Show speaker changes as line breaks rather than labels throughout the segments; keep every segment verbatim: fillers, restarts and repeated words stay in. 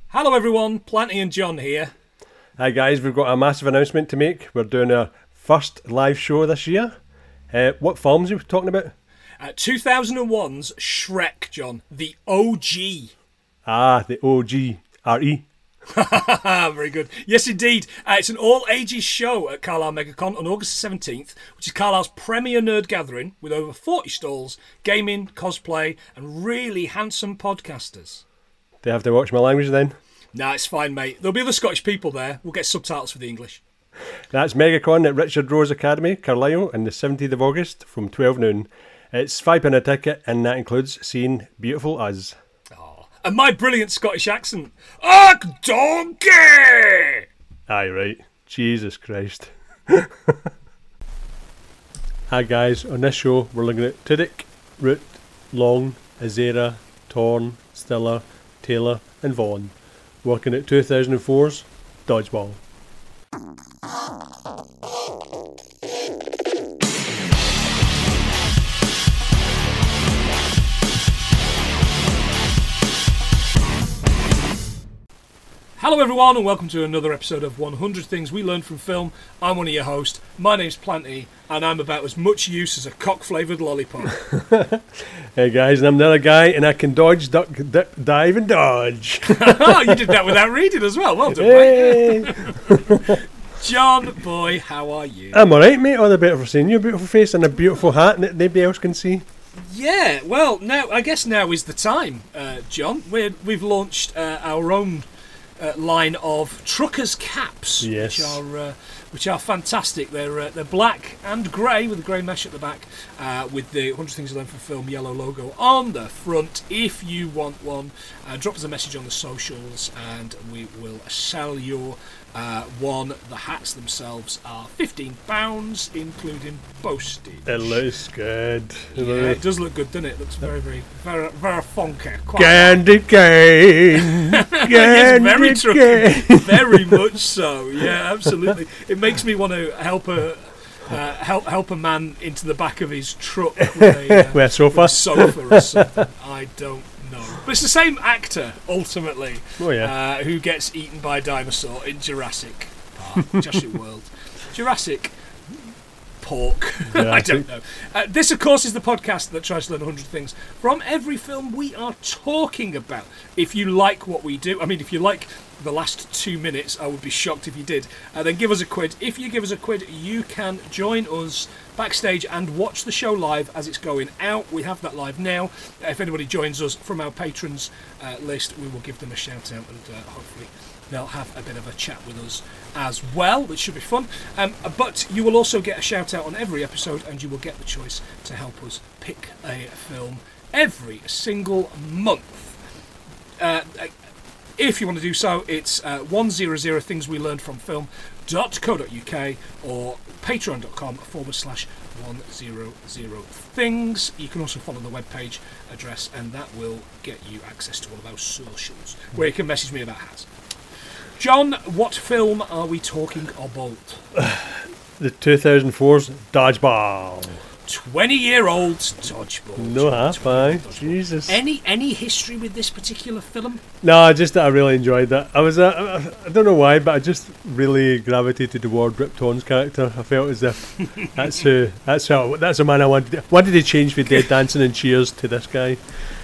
Hello everyone, Planty and John here.
Hi guys, we've got a massive announcement to make. We're doing our first live show this year. Uh, what films are we talking about?
Uh, two thousand one's Shrek, John. The O G.
Ah, the O G R E.
Very good. Yes, indeed. Uh, it's an all-ages show at Carlisle MegaCon on August seventeenth, which is Carlisle's premier nerd gathering with over forty stalls, gaming, cosplay, and really handsome podcasters.
Do I have to watch my language then?
Nah, it's fine, mate. There'll be other Scottish people there. We'll get subtitles for the English.
That's MegaCon at Richard Rose Academy, Carlisle, on the seventeenth of August from twelve noon. It's five pounds a ticket, and that includes seeing beautiful us.
Oh, and my brilliant Scottish accent. Ugh, donkey!
Aye, right. Jesus Christ. Hi guys, on this show we're looking at Tudyk, Root, Long, Azera, Torn, Stiller, Taylor and Vaughan, working at two thousand four's Dodgeball.
Hello everyone and welcome to another episode of one hundred Things We Learned from Film. I'm one of your hosts. My name's Planty and I'm about as much use as a cock-flavoured lollipop.
Hey guys, and I'm the other guy and I can dodge, duck, duck dive and dodge.
Oh, you did that without reading as well. Well done,
Hey.
mate. John, boy, how are you?
I'm alright, mate. All the better for seeing your beautiful face and a beautiful hat that nobody else can see.
Yeah, well, now I guess now is the time, uh, John. We're, we've launched uh, our own uh, line of truckers' caps,
Yes.
which are uh, which are fantastic. They're uh, they're black and grey with a grey mesh at the back, uh, with the one hundred Things You Learned from Film yellow logo on the front. If you want one, uh, drop us a message on the socials and we will sell your uh, one. The hats themselves are fifteen pounds, including postage.
It looks good.
Yeah, it does look good, doesn't it? It looks very, very, very, very funky. Quite
Candy cane.
yes,
Candy
very trucky.
cane.
Very much so. Yeah, absolutely. It makes me want to help a uh, help help a man into the back of his truck with a, uh,
With a sofa.
with a sofa or something. I don't know. But it's the same actor ultimately.
Oh yeah.
Uh, who gets eaten by a dinosaur in Jurassic Park, Jurassic World, Jurassic Pork. I don't know. Uh, this, of course, is the podcast that tries to learn one hundred things from every film we are talking about. If you like what we do, I mean, if you like the last two minutes, I would be shocked if you did. Uh, then give us a quid. If you give us a quid, you can join us backstage and watch the show live as it's going out. We have that live now. Uh, if anybody joins us from our patrons uh, list, we will give them a shout out and uh, hopefully they'll have a bit of a chat with us as well, which should be fun. Um, but you will also get a shout out on every episode and you will get the choice to help us pick a film every single month. Uh, if you want to do so, it's uh, one hundred things we learned from film dot co dot uk or patreon.com forward slash 100 things. You can also follow the webpage address and that will get you access to all of our socials where you can message me about hats. John, what film are we talking about?
The two thousand four's Dodgeball.
twenty-year-old Dodgeball.
No half, aye.
Dodgeball.
Jesus.
Any any history with this particular film?
No, just that I really enjoyed that. I was, uh, I don't know why, but I just really gravitated toward Rip Torn's character. I felt as if that's who, that's how, that's a man I wanted. To, wanted to change from Dead Dancing and Cheers to this guy.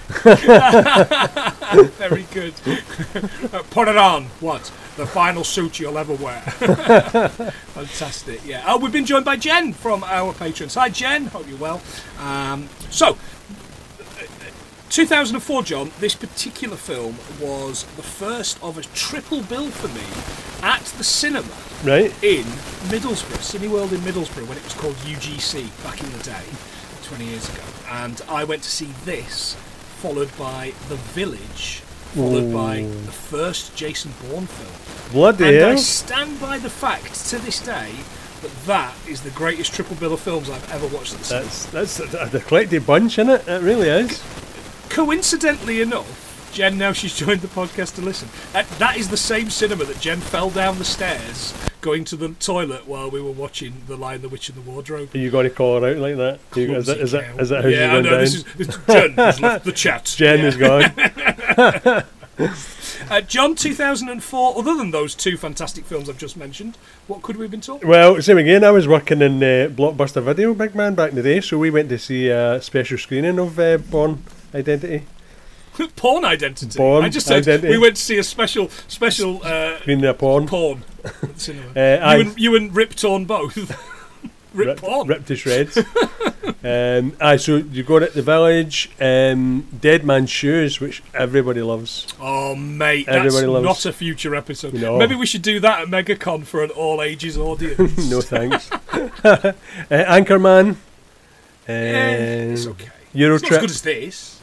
Very good. uh, put it on. What? The final suit you'll ever wear. Fantastic. Yeah. Oh, we've been joined by Jen from our patrons. Hi, Jen. Hope you're well. Um, so, two thousand four, John. This particular film was the first of a triple bill for me at the cinema.
Right.
In Middlesbrough, Cineworld in Middlesbrough, when it was called U G C back in the day, twenty years ago. And I went to see this, followed by The Village, followed Ooh. by the first Jason Bourne film.
Bloody
and
hell.
I stand by the fact to this day that that is the greatest triple bill of films I've ever watched at the cinema.
That's that's a eclectic bunch, isn't it? It really is.
Coincidentally enough, Jen, now she's joined the podcast to listen, uh, that is the same cinema that Jen fell down the stairs going to the toilet while we were watching The Lion, the Witch and the Wardrobe.
Are you going to call her out like that? You, is, that, is, that, is that how
yeah,
she's
I know,
down?
this is, this, Jen has left the chat.
Jen
yeah.
is gone.
uh, John, two thousand four, other than those two fantastic films I've just mentioned, what could we have been talking
Well, same again. I was working in uh, Blockbuster Video, big man, back in the day, so we went to see a special screening of uh, Bourne Identity.
Porn Identity.
Porn
I just said
Identity.
we went to see a special special uh,
Screening of porn.
porn at the cinema.
Uh,
you, and, you and Rip Torn both. Rip
ripped,
Porn.
ripped to shreds. um, aye, so you go at the Village, um, Dead Man's Shoes, which everybody loves.
Oh, mate,
Everybody
that's
loves-
not a future episode.
No.
Maybe we should do that at MegaCon for an all-ages audience.
No thanks. uh, Anchorman. Uh,
Eh, it's okay.
Euro
It's not as
Trip.
good as this.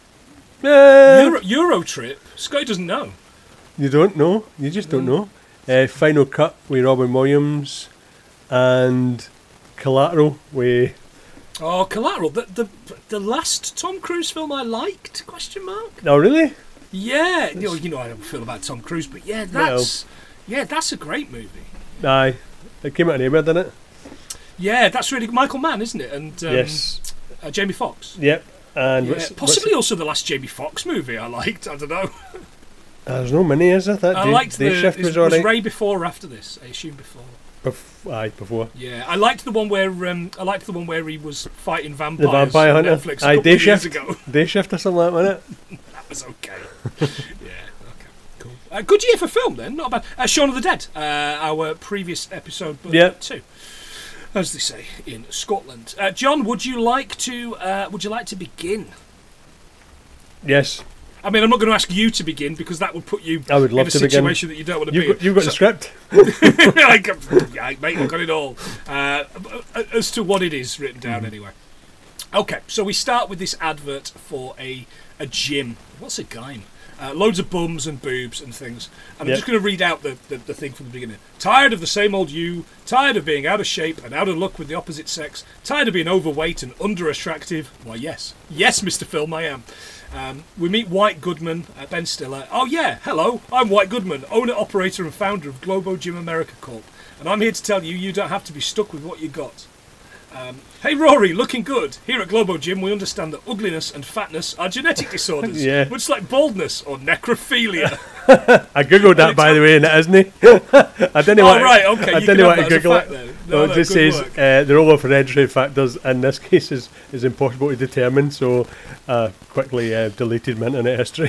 Uh,
Euro, Euro Trip. Scotty doesn't know.
You don't know. You just don't know. Uh, Final Cut with Robin Williams and Collateral with
Oh, Collateral. The, the the last Tom Cruise film I liked? Question mark.
oh really?
Yeah, you know, you know how I don't feel about Tom Cruise, but yeah, that's yeah, that's a great movie.
Aye, it came out in April, didn't it?
Yeah, that's really Michael Mann, isn't it? And um,
Yes.
uh, Jamie Foxx.
Yep. And
Yeah,
what's,
possibly also the last Jamie Foxx movie I liked. I don't know.
what's, uh, there's no many, is there? That
I
day,
liked
day
the.
shift
Is,
was
was
alright.
Ray before or after this? I assume before.
Bef- aye, before.
Yeah, I liked the one where um, I liked the one where he was fighting
The
vampires.
Vampire
on
Hunter.
Netflix a
Aye,
couple
Day
of years
Shift.
ago.
Day shift or something like that, wasn't
That was okay. yeah, okay, cool. Uh, good year for film then, not bad. Uh, Shaun of the Dead, uh, our previous episode, but
Yep.
two, as they say in Scotland. Uh, John, would you like to? Uh, would you like to begin?
it? Yes.
I mean, I'm not going to ask you to begin because that would put you
I would love
in a
to begin.
situation that you don't want to
You've
be
got,
in.
you've got
So-
the script.
like, yeah, mate, I've got it all. Uh, as to what it is written down,
Mm-hmm.
anyway. Okay, so we start with this advert for a a gym. What's a gym? Uh, loads of bums and boobs and things. And I'm
Yep.
just going to read out the, the, the thing from the beginning. Tired of the same old you, tired of being out of shape and out of luck with the opposite sex, tired of being overweight and under-attractive. Why, yes. Yes, Mister Film, I am. Um, we meet White Goodman, uh, Ben Stiller. Oh yeah, hello, I'm White Goodman, owner, operator and founder of Globo Gym America Corp. And I'm here to tell you, you don't have to be stuck with what you got. Um, hey Rory, looking good. Here at Globo Gym, we understand that ugliness and fatness are genetic disorders,
Yeah.
much like baldness or necrophilia.
I googled that, by the way, and it isn't it? I didn't
Oh
want.
right, okay,
I
you
didn't
can
want
have
to
that as a
Google
fact
it.
then.
No,
No,
it
no,
just
good
says
work.
uh, the role of hereditary factors in this case is, is impossible to determine, so uh, quickly uh, deleted my internet history.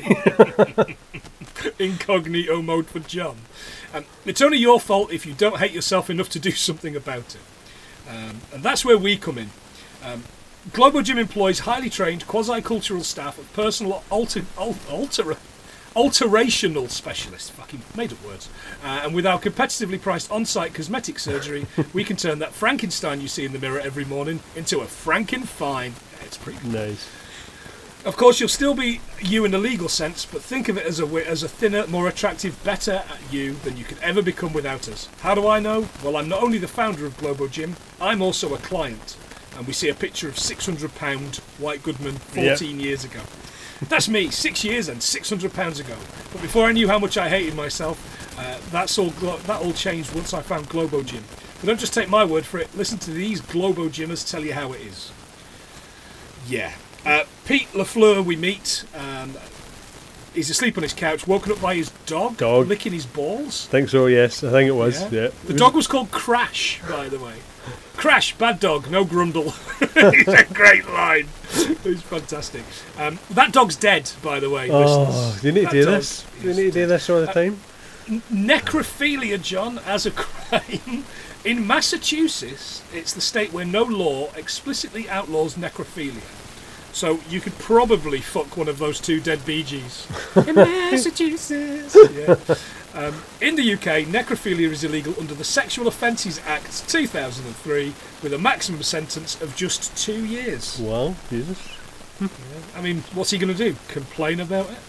Incognito mode for John. Um, it's only your fault if you don't hate yourself enough to do something about it. Um, and that's where we come in. Um, Globo Gym employs highly trained quasi-cultural staff of personal alter, al- alter, alterational specialists. Fucking made up words. Uh, and with our competitively priced on-site cosmetic surgery, we can turn that Frankenstein you see in the mirror every morning into a Frankenfine. Yeah, it's pretty good.
Nice.
Of course, you'll still be you in a legal sense, but think of it as a wi- as a thinner, more attractive, better at you than you could ever become without us. How do I know? Well, I'm not only the founder of Globo Gym, I'm also a client. And we see a picture of six hundred pound White Goodman fourteen years ago. That's me, six years and six hundred pounds ago. But before I knew how much I hated myself, uh, that's all glo- that all changed once I found Globo Gym. But don't just take my word for it, listen to these Globo Gymmers tell you how it is. Yeah. Uh, Pete Lafleur we meet. Um, he's asleep on his couch, woken up by his dog,
Dog.
licking his balls.
Think so, yes. I think it was.
Yeah.
Yeah.
The dog was called Crash, by the way. Crash, bad dog, no grundle. It's a great line. It's fantastic. Um, that dog's dead, by the way.
Oh,
listeners.
do you need to
That
do
dog
this? Do you
is
need to do
dead.
this all the time?
Necrophilia, John, as a crime. In Massachusetts, it's the state where no law explicitly outlaws necrophilia. So you could probably fuck one of those two dead Bee Gees. In Massachusetts. Yeah. Um, in the U K, necrophilia is illegal under the Sexual Offences Act two thousand three with a maximum sentence of just two years.
Well, Jesus.
I mean, what's he going to do? Complain about it?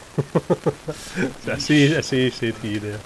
I see, I see you said he there.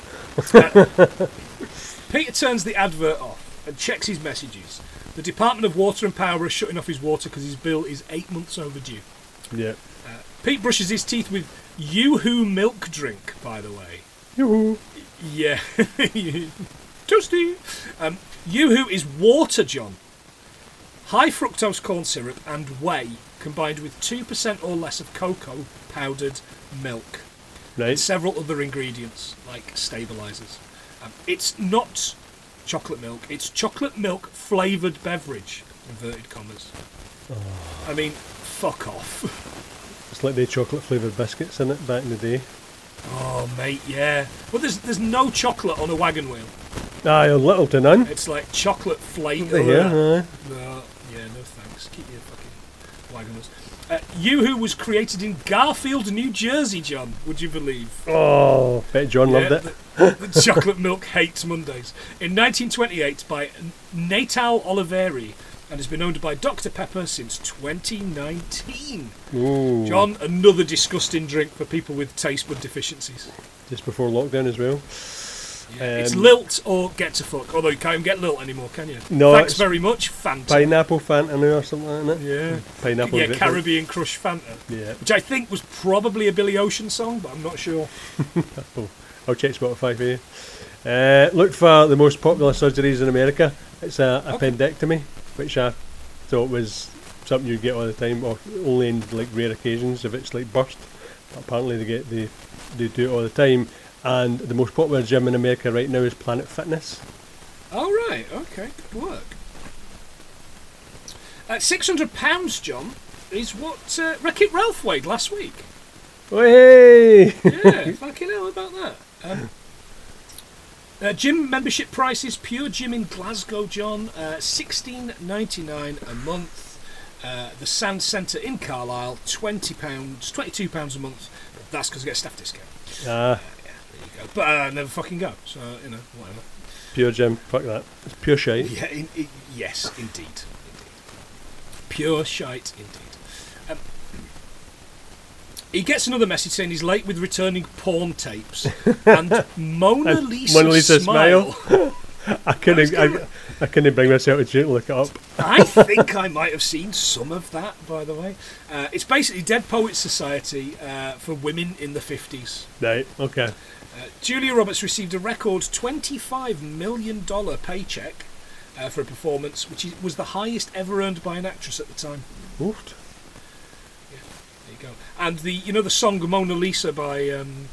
Peter turns the advert off and checks his messages. The Department of Water and Power is shutting off his water because his bill is eight months overdue.
Yeah.
Pete brushes his teeth with Yoo-hoo milk drink, by the way.
Yoo-hoo.
Yeah. Toasty. Um, Yoo-hoo is water, John. High fructose corn syrup and whey combined with two percent or less of cocoa powdered milk.
Right.
and several other ingredients like stabilizers. Um, it's not chocolate milk. It's chocolate milk flavoured beverage. Inverted commas.
Oh.
I mean, fuck off.
It's like the chocolate flavoured biscuits in it back in the day.
Oh, mate, yeah. But there's there's no chocolate on a wagon wheel.
Aye, a little to none.
It's like chocolate flake.
Over here, aye.
No, yeah, no thanks. Keep your fucking wagon wheels. Uh, Yoo-Hoo was created in Garfield, New Jersey, John. Would you believe?
Oh, bet John
Yeah,
loved it.
The, the chocolate milk hates Mondays. In nineteen twenty-eight by Natal Oliveri, and has been owned by Doctor Pepper since twenty nineteen.
Ooh.
John, another disgusting drink for people with taste bud deficiencies.
Just before lockdown as well.
Yeah,
Um,
it's Lilt or Get to Fuck. Although you can't even get Lilt anymore, can you?
No,
Thanks
it's
very much, Fanta.
Pineapple Fanta now or something like that.
Yeah.
Pineapple.
Yeah,
Victor.
Caribbean Crush Fanta.
Yeah.
Which I think was probably a Billy Ocean song, but I'm not sure.
Oh, I'll check Spotify for you. Uh, look for the most popular surgeries in America. It's a
Okay.
appendectomy, which I thought was something you get all the time, or only in like rare occasions if it's like burst. But apparently they get they they do it all the time. And the most popular gym in America right now is Planet Fitness.
Oh, right. Okay. Good work. Uh, six hundred pounds, John, is what uh, Wreck-It Ralph weighed last week.
Oh, hey!
Yeah, fucking hell about that. Um, uh, gym membership prices, Pure Gym in Glasgow, John, uh, sixteen ninety-nine a month. Uh, the Sand Centre in Carlisle, twenty pounds, twenty-two pounds a month. But that's because I get a staff discount.
Ah,
There you go. But uh, I never fucking go, so, you know, whatever.
pure gym, fuck that. It's pure shite.
Yeah, in, in, yes, indeed. indeed. Pure shite, indeed. Um, he gets another message saying he's late with returning porn tapes. And Mona Lisa,
Mona Lisa
smile.
smile. I couldn't. I, I couldn't bring myself to look it up.
I think I might have seen some of that, by the way. Uh, it's basically Dead Poets Society uh, for women in the fifties.
Right. Okay.
Uh, Julia Roberts received a record twenty-five million dollars paycheck uh, for a performance, which is, was the highest ever earned by an actress at the time.
Oofed.
Yeah, there you go. And the you know the song Mona Lisa by um,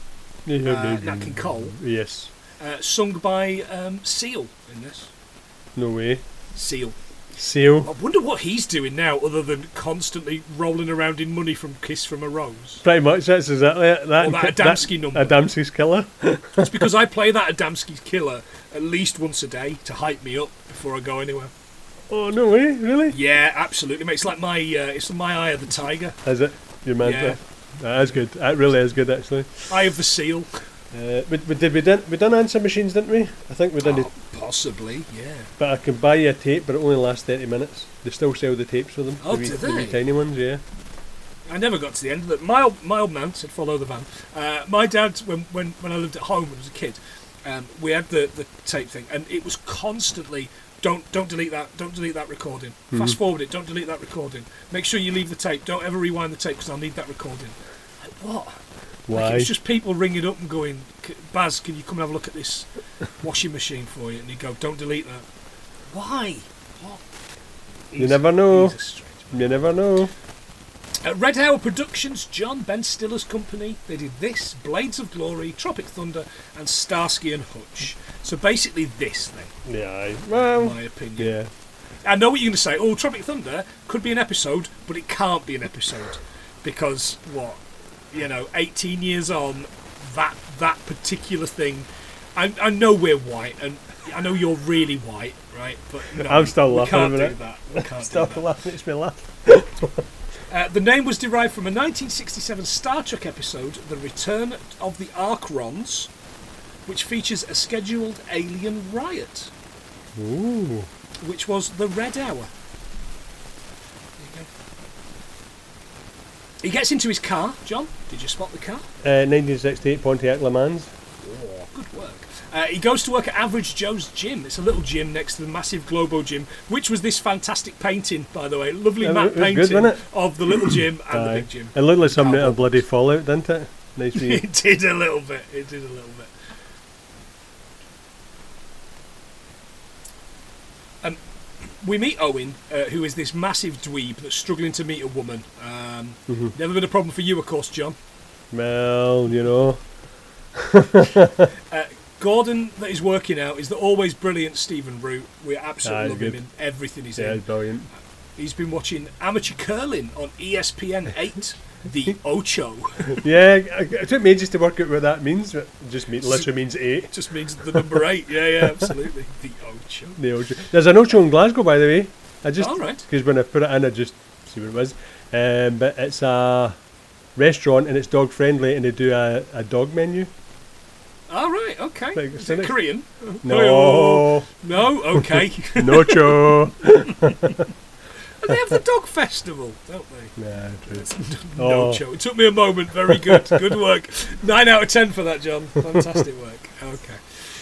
uh, Nat King Cole,
Yes.
uh, sung by um, Seal in this.
No way.
Seal.
Seal.
I wonder what he's doing now, other than constantly rolling around in money from Kiss from a Rose.
Pretty much. That's exactly it. That
Or that Adamski number.
Adamski's Killer.
It's because I play that Adamski's Killer at least once a day to hype me up before I go anywhere.
Oh no way! Really?
Yeah, absolutely, mate. It's like my, uh, it's my Eye of the Tiger,
Is it? Your mantra.
Yeah.
That is good. That really is good, actually.
Eye of the Seal.
Uh, we, we did we done we done answer machines, didn't we? I think we did.
Oh, possibly, yeah.
But I can buy you a tape, but it only lasts thirty minutes. They still sell the tapes for them.
Oh,
the wee,
do
the wee
they?
tiny ones, yeah.
I never got to the end of it. My old, my old man said, follow the van. Uh, my dad, when, when, when I lived at home when I was a kid, um, we had the, the tape thing, and it was constantly, don't don't delete that, don't delete that recording.
Mm-hmm.
Fast forward it, don't delete that recording. Make sure you leave the tape, don't ever rewind the tape because I'll need that recording. Like, what? Like,
Why?
it was just people ringing up and going, "C- Baz, can you come and have a look at this washing machine for you? And he'd go, don't delete that. Why? What?
You
He's-
never know.
he's a strange man.
You never know.
Uh, Red Hour Productions, John Ben Stiller's company. They did this, Blades of Glory, Tropic Thunder, and Starsky and Hutch. So basically this thing,
Yeah. aye.
in
Well.
my opinion.
Yeah.
I know what you're going to say. Oh, Tropic Thunder could be an episode, but it can't be an episode. Because, what, you know, eighteen years on, that that particular thing... I, I know we're white, and I know you're really white, right? But no,
I'm still
we
laughing
can't
at
do
it.
that. We can't
Stop
do that.
laughing. Makes me laugh.
Uh, the name was derived from a nineteen sixty-seven Star Trek episode, The Return of the Arkrons, which features a scheduled alien riot,
Ooh.
which was the Red Hour. There you go. He gets into his car. John, did you spot the car?
Uh, nineteen sixty-eight Pontiac Le Mans.
Oh, good work. Uh, he goes to work at Average Joe's Gym. It's a little gym next to the massive Globo Gym, which was this fantastic painting, by the way. Lovely
Yeah,
matte
it was good,
painting
wasn't it?
of the little gym and the
Aye.
big gym.
It looked like something out of
Cowboy.
bloody Fallout, didn't it? Nice wee.
It did a little bit. It did a little bit. Um, we meet Owen, uh, who is this massive dweeb that's struggling to meet a woman. Um,
Mhm.
Never been a problem for you, of course, John.
Well, you know.
uh, Gordon, that is working out, is the always brilliant Stephen Root. We absolutely
Ah,
love
good.
him in everything he's
Yeah,
in.
it's brilliant.
He's been watching amateur curling on E S P N eight, the Ocho.
Yeah, it took me ages to work out what that means. It just mean, literally means eight.
Just means the number eight. Yeah, yeah, absolutely. The Ocho.
The Ocho. There's an Ocho in Glasgow, by the way. I just
All right.
because when I put it in, I just see what it was. Um, but it's a restaurant and it's dog friendly, and they do a, a dog menu.
All right, okay.
Like,
Is it
cynic.
Korean?
No,
No? Okay.
no cho.
And they have the dog festival, don't they?
Nah, true.
No
Oh.
show. It took me a moment. Very good. Good work. Nine out of ten for that, John. Fantastic work. Okay.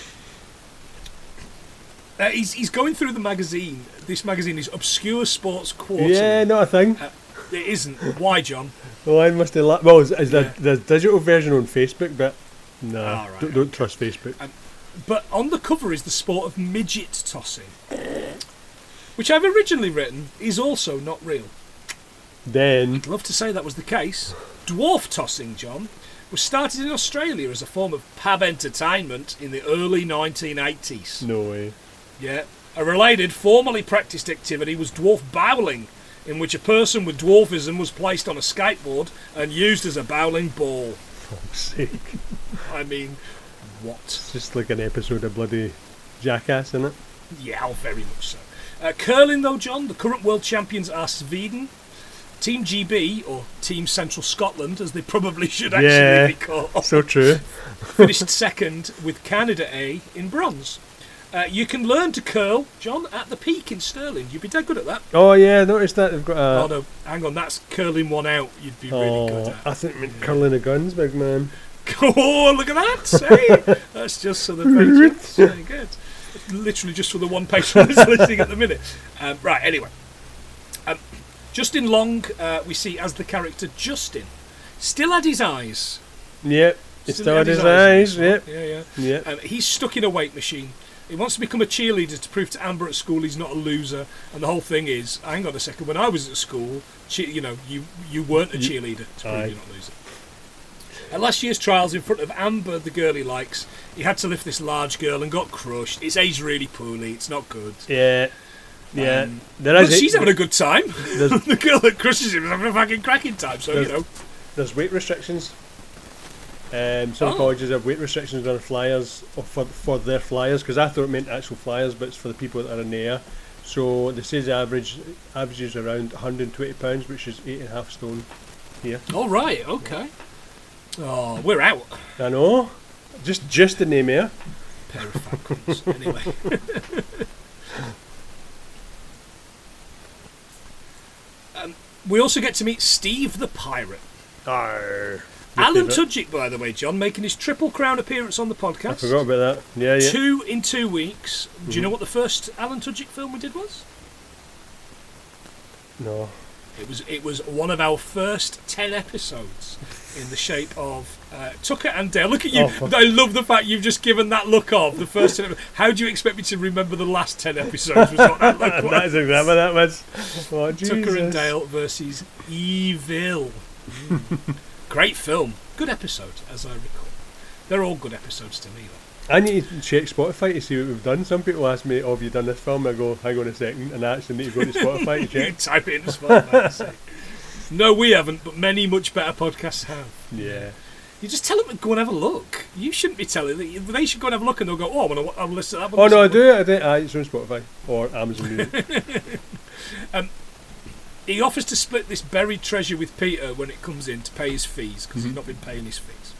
Uh, he's he's going through the magazine. This magazine is Obscure Sports Quarterly.
Yeah, not a thing.
Uh, it isn't. Why, John?
Well, I must have. La- well, is, is
Yeah.
the, the digital version on Facebook? But no,
Ah, right,
don't, don't trust Facebook.
Um, But on the cover is the sport of midget tossing, which I've originally written is also not real.
Then
I'd love to say that was the case. Dwarf tossing, John, was started in Australia as a form of pub entertainment in the early nineteen eighties.
no way.
Yeah. A related, formerly practiced activity was dwarf bowling, in which a person with dwarfism was placed on a skateboard and used as a bowling ball.
For fuck's sake.
I mean, what?
It's just like an episode of bloody Jackass, isn't it?
Yeah, oh, very much so. Uh, curling, though, John, the current world champions are Sweden. Team G B, or Team Central Scotland, as they probably should actually
Yeah.
be called,
So true.
finished second with Canada A in bronze. Uh, you can learn to curl, John, at the Peak in Stirling. You'd be dead good at that.
Oh yeah, I noticed that they've got
oh
a.
no, hang on, that's curling one out. You'd be really good
Oh,
at.
I think it meant curling the guns, big man.
Oh, look at that! Hey, that's just so the patrons. Very good. Literally just for the one patron who's listening at the minute. Um, right. Anyway, um, Justin Long, uh, we see as the character Justin, still had his eyes.
Yep, it's
Still
still
had
had his
his eyes,
eyes. Yep,
Yeah, yeah.
yep.
Um, he's stuck in a weight machine. He wants to become a cheerleader to prove to Amber at school he's not a loser. And the whole thing is, hang on a second, when I was at school, che- you know, you you weren't a cheerleader to prove
Aye.
you're not a loser. At last year's trials in front of Amber, the girl he likes, he had to lift this large girl and got crushed. It's aged really poorly. It's not good.
Yeah, yeah.
Um,
there
But
is.
she's having a good time.
There's,
The girl that crushes him is having a fucking cracking time. So, you
There's-
know.
there's weight restrictions. Um, some
Oh.
colleges have weight restrictions on flyers or for for their flyers because I thought it meant actual flyers, but it's for the people that are in the air. So they say the average averages around one hundred twenty pounds, which is eight and a half stone here.
All right, okay. Oh, we're out.
I know, just just the name here.
Pair of falcons. Anyway. um, we also get to meet Steve the Pirate.
Arr.
Alan
favourite.
Tudzik, by the way, John, making his Triple Crown appearance on the
I
podcast.
forgot about that. Yeah, yeah.
Two in two weeks. Do you
Mhm.
know what the first Alan Tudzik film we did was?
No.
It was it was one of our first ten episodes in the shape of uh, Tucker and Dale. Look at you!
Oh, fuck.
I love the fact you've just given that look of the first ten. How do you expect me to remember the last ten episodes? Was what that look was.
That's exactly what that was. Oh, Jesus.
Tucker and Dale versus Evil. Mm. Great film. Good episode, as I recall. They're all good episodes to me, though.
I need to check Spotify to see what we've done. Some people ask me, oh, have you done this film? I go, hang on a second, and I actually need to go to Spotify to
You
check.
type it into Spotify and say, no, we haven't, but many much better podcasts have.
Yeah.
You just tell them to go and have a look. You shouldn't be telling them. They should go and have a look and they'll go, oh, I'm going to listen to that one.
Oh, no, I do. I do. Aye, it's on Spotify or Amazon Music.
He offers to split this buried treasure with Peter when it comes in to pay his fees because
Mhm.
he's not been paying his fees.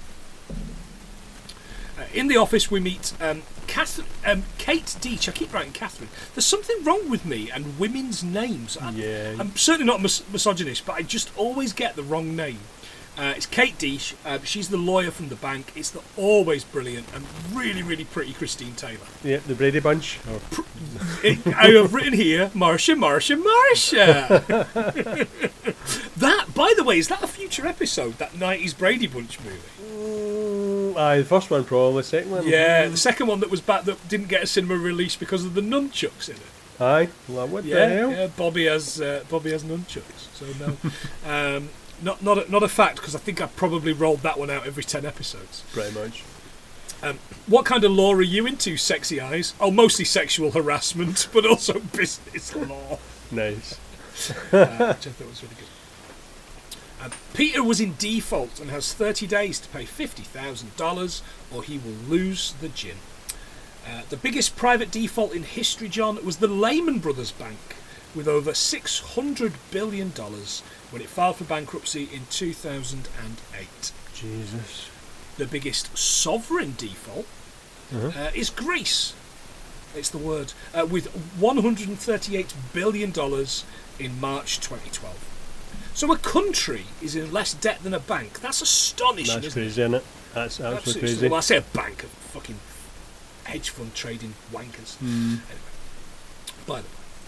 Uh, in the office, we meet um, Catherine, um, Kate Deach. I keep writing Catherine. There's something wrong with me and women's names. I,
Yeah.
I'm certainly not mis- misogynist, but I just always get the wrong name. Uh, it's Kate Deach. Uh, she's the lawyer from the bank. It's the always brilliant and really, really pretty Christine Taylor.
Yeah, the Brady Bunch. Oh.
It, I have written here, Marcia, Marcia, Marcia. That, by the way, is that a future episode? That nineties Brady Bunch movie?
Mm, aye, the first one probably. The second one.
Yeah, the second one that was back that didn't get a cinema release because of the nunchucks in it.
Aye. Well, what
Yeah,
the hell?
yeah. Bobby has uh, Bobby has nunchucks. So no. um, not not a, not a fact, because I think I probably rolled that one out every ten episodes.
Pretty much.
Um, what kind of law are you into, Sexy Eyes? Oh, mostly sexual harassment, but also business law.
Nice.
uh, which I thought was really good. Um, Peter was in default and has thirty days to pay fifty thousand dollars or he will lose the gym. Uh, the biggest private default in history, John, was the Lehman Brothers Bank, with over six hundred billion dollars when it filed for bankruptcy in two thousand eight.
Jesus.
The biggest sovereign default
Uh-huh.
uh, is Greece. It's the word. Uh, with one hundred thirty-eight billion dollars in March twenty twelve. So a country is in less debt than a bank. That's astonishing,
That's
isn't
crazy,
it?
isn't it? That's absolutely,
Absolutely.
crazy.
Well, I say a bank of fucking hedge fund trading wankers.
Mm.
Anyway, by the way.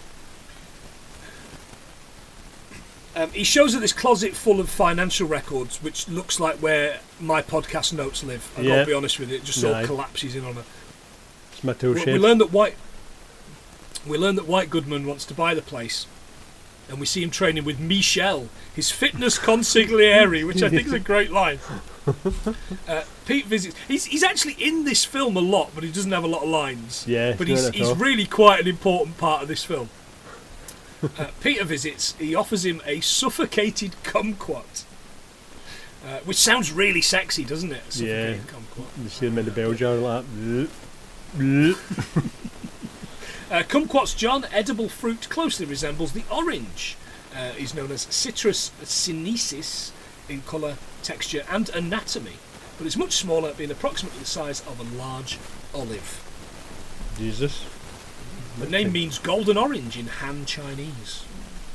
Um, he shows us this closet full of financial records, which looks like where my podcast notes live. I've got
Yeah.
to be honest with you. It just sort
No.
of collapses in on a...
It's my tool
We,
shed.
we learn that White... We learn that White Goodman wants to buy the place, and we see him training with Michel, his fitness consigliere, which I think is a great line. Uh, Pete visits. He's he's actually in this film a lot, but he doesn't have a lot of lines.
Yeah,
but
not
he's
at
he's
all.
really quite an important part of this film. Uh, Peter visits. He offers him a suffocated kumquat, uh, which sounds really sexy, doesn't it? A suffocated
Yeah.
kumquat.
You see them in the bell jar like that. Bleh. Bleh.
Uh, kumquats, John, edible fruit, closely resembles the orange. Uh, is known as Citrus sinensis in colour, texture and anatomy, but it's much smaller, being approximately the size of a large olive.
Jesus.
The name means golden orange in Han Chinese.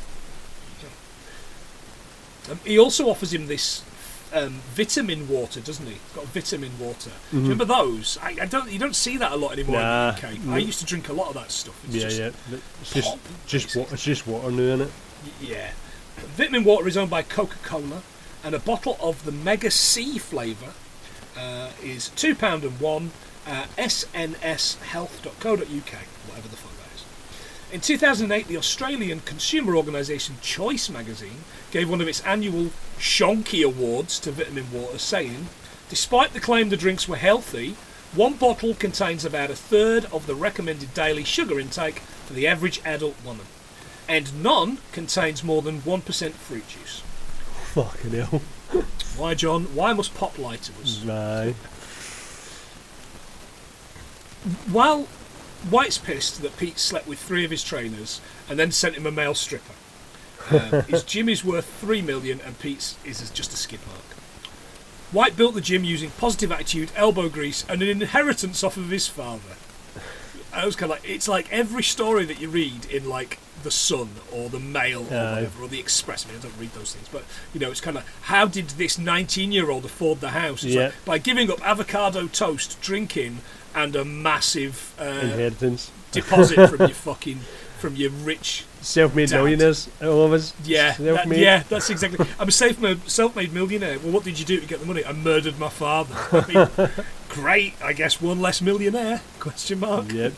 Um, he also offers him this um, vitamin water, doesn't he? He's got vitamin water. Do you remember those? I, I don't. You don't see that a lot anymore
Nah.
in the U K. I used to drink a lot of that stuff. It's
Yeah,
just,
yeah. It's just,
pop,
just, wa- it's just water now, isn't it?
y- Yeah. Vitamin water is owned by Coca-Cola, and a bottle of the Mega C flavour uh, is two pounds and one. Uh, s n s health dot co dot u k, whatever the fuck that is. In two thousand eight, the Australian consumer organisation Choice magazine gave one of its annual Shonky Awards to vitamin water, saying, despite the claim the drinks were healthy, one bottle contains about a third of the recommended daily sugar intake for the average adult woman, and none contains more than one percent fruit juice.
Fucking hell.
Why, John? Why must pop lie to us?
Right.
While White's pissed that Pete slept with three of his trainers and then sent him a male stripper, um, his gym is worth three million and Pete's is just a skid mark. White built the gym using positive attitude, elbow grease, and an inheritance off of his father. I was kind of like, it's like every story that you read in like The Sun or The Mail or
Aye.
whatever, or The Express. I mean, I don't read those things, but you know, it's kind of how did this nineteen-year-old afford the house? It's
Yeah.
like, by giving up avocado toast, drinking, and a massive uh,
Inheritance.
deposit from your fucking from your rich.
Self-made
Dad.
millionaires, all of us.
Yeah, that,
Self-made.
yeah, that's exactly. I'm a self-made, self-made millionaire. Well, what did you do to get the money? I murdered my father. I mean, great, I guess one less millionaire? Question mark.
Yep.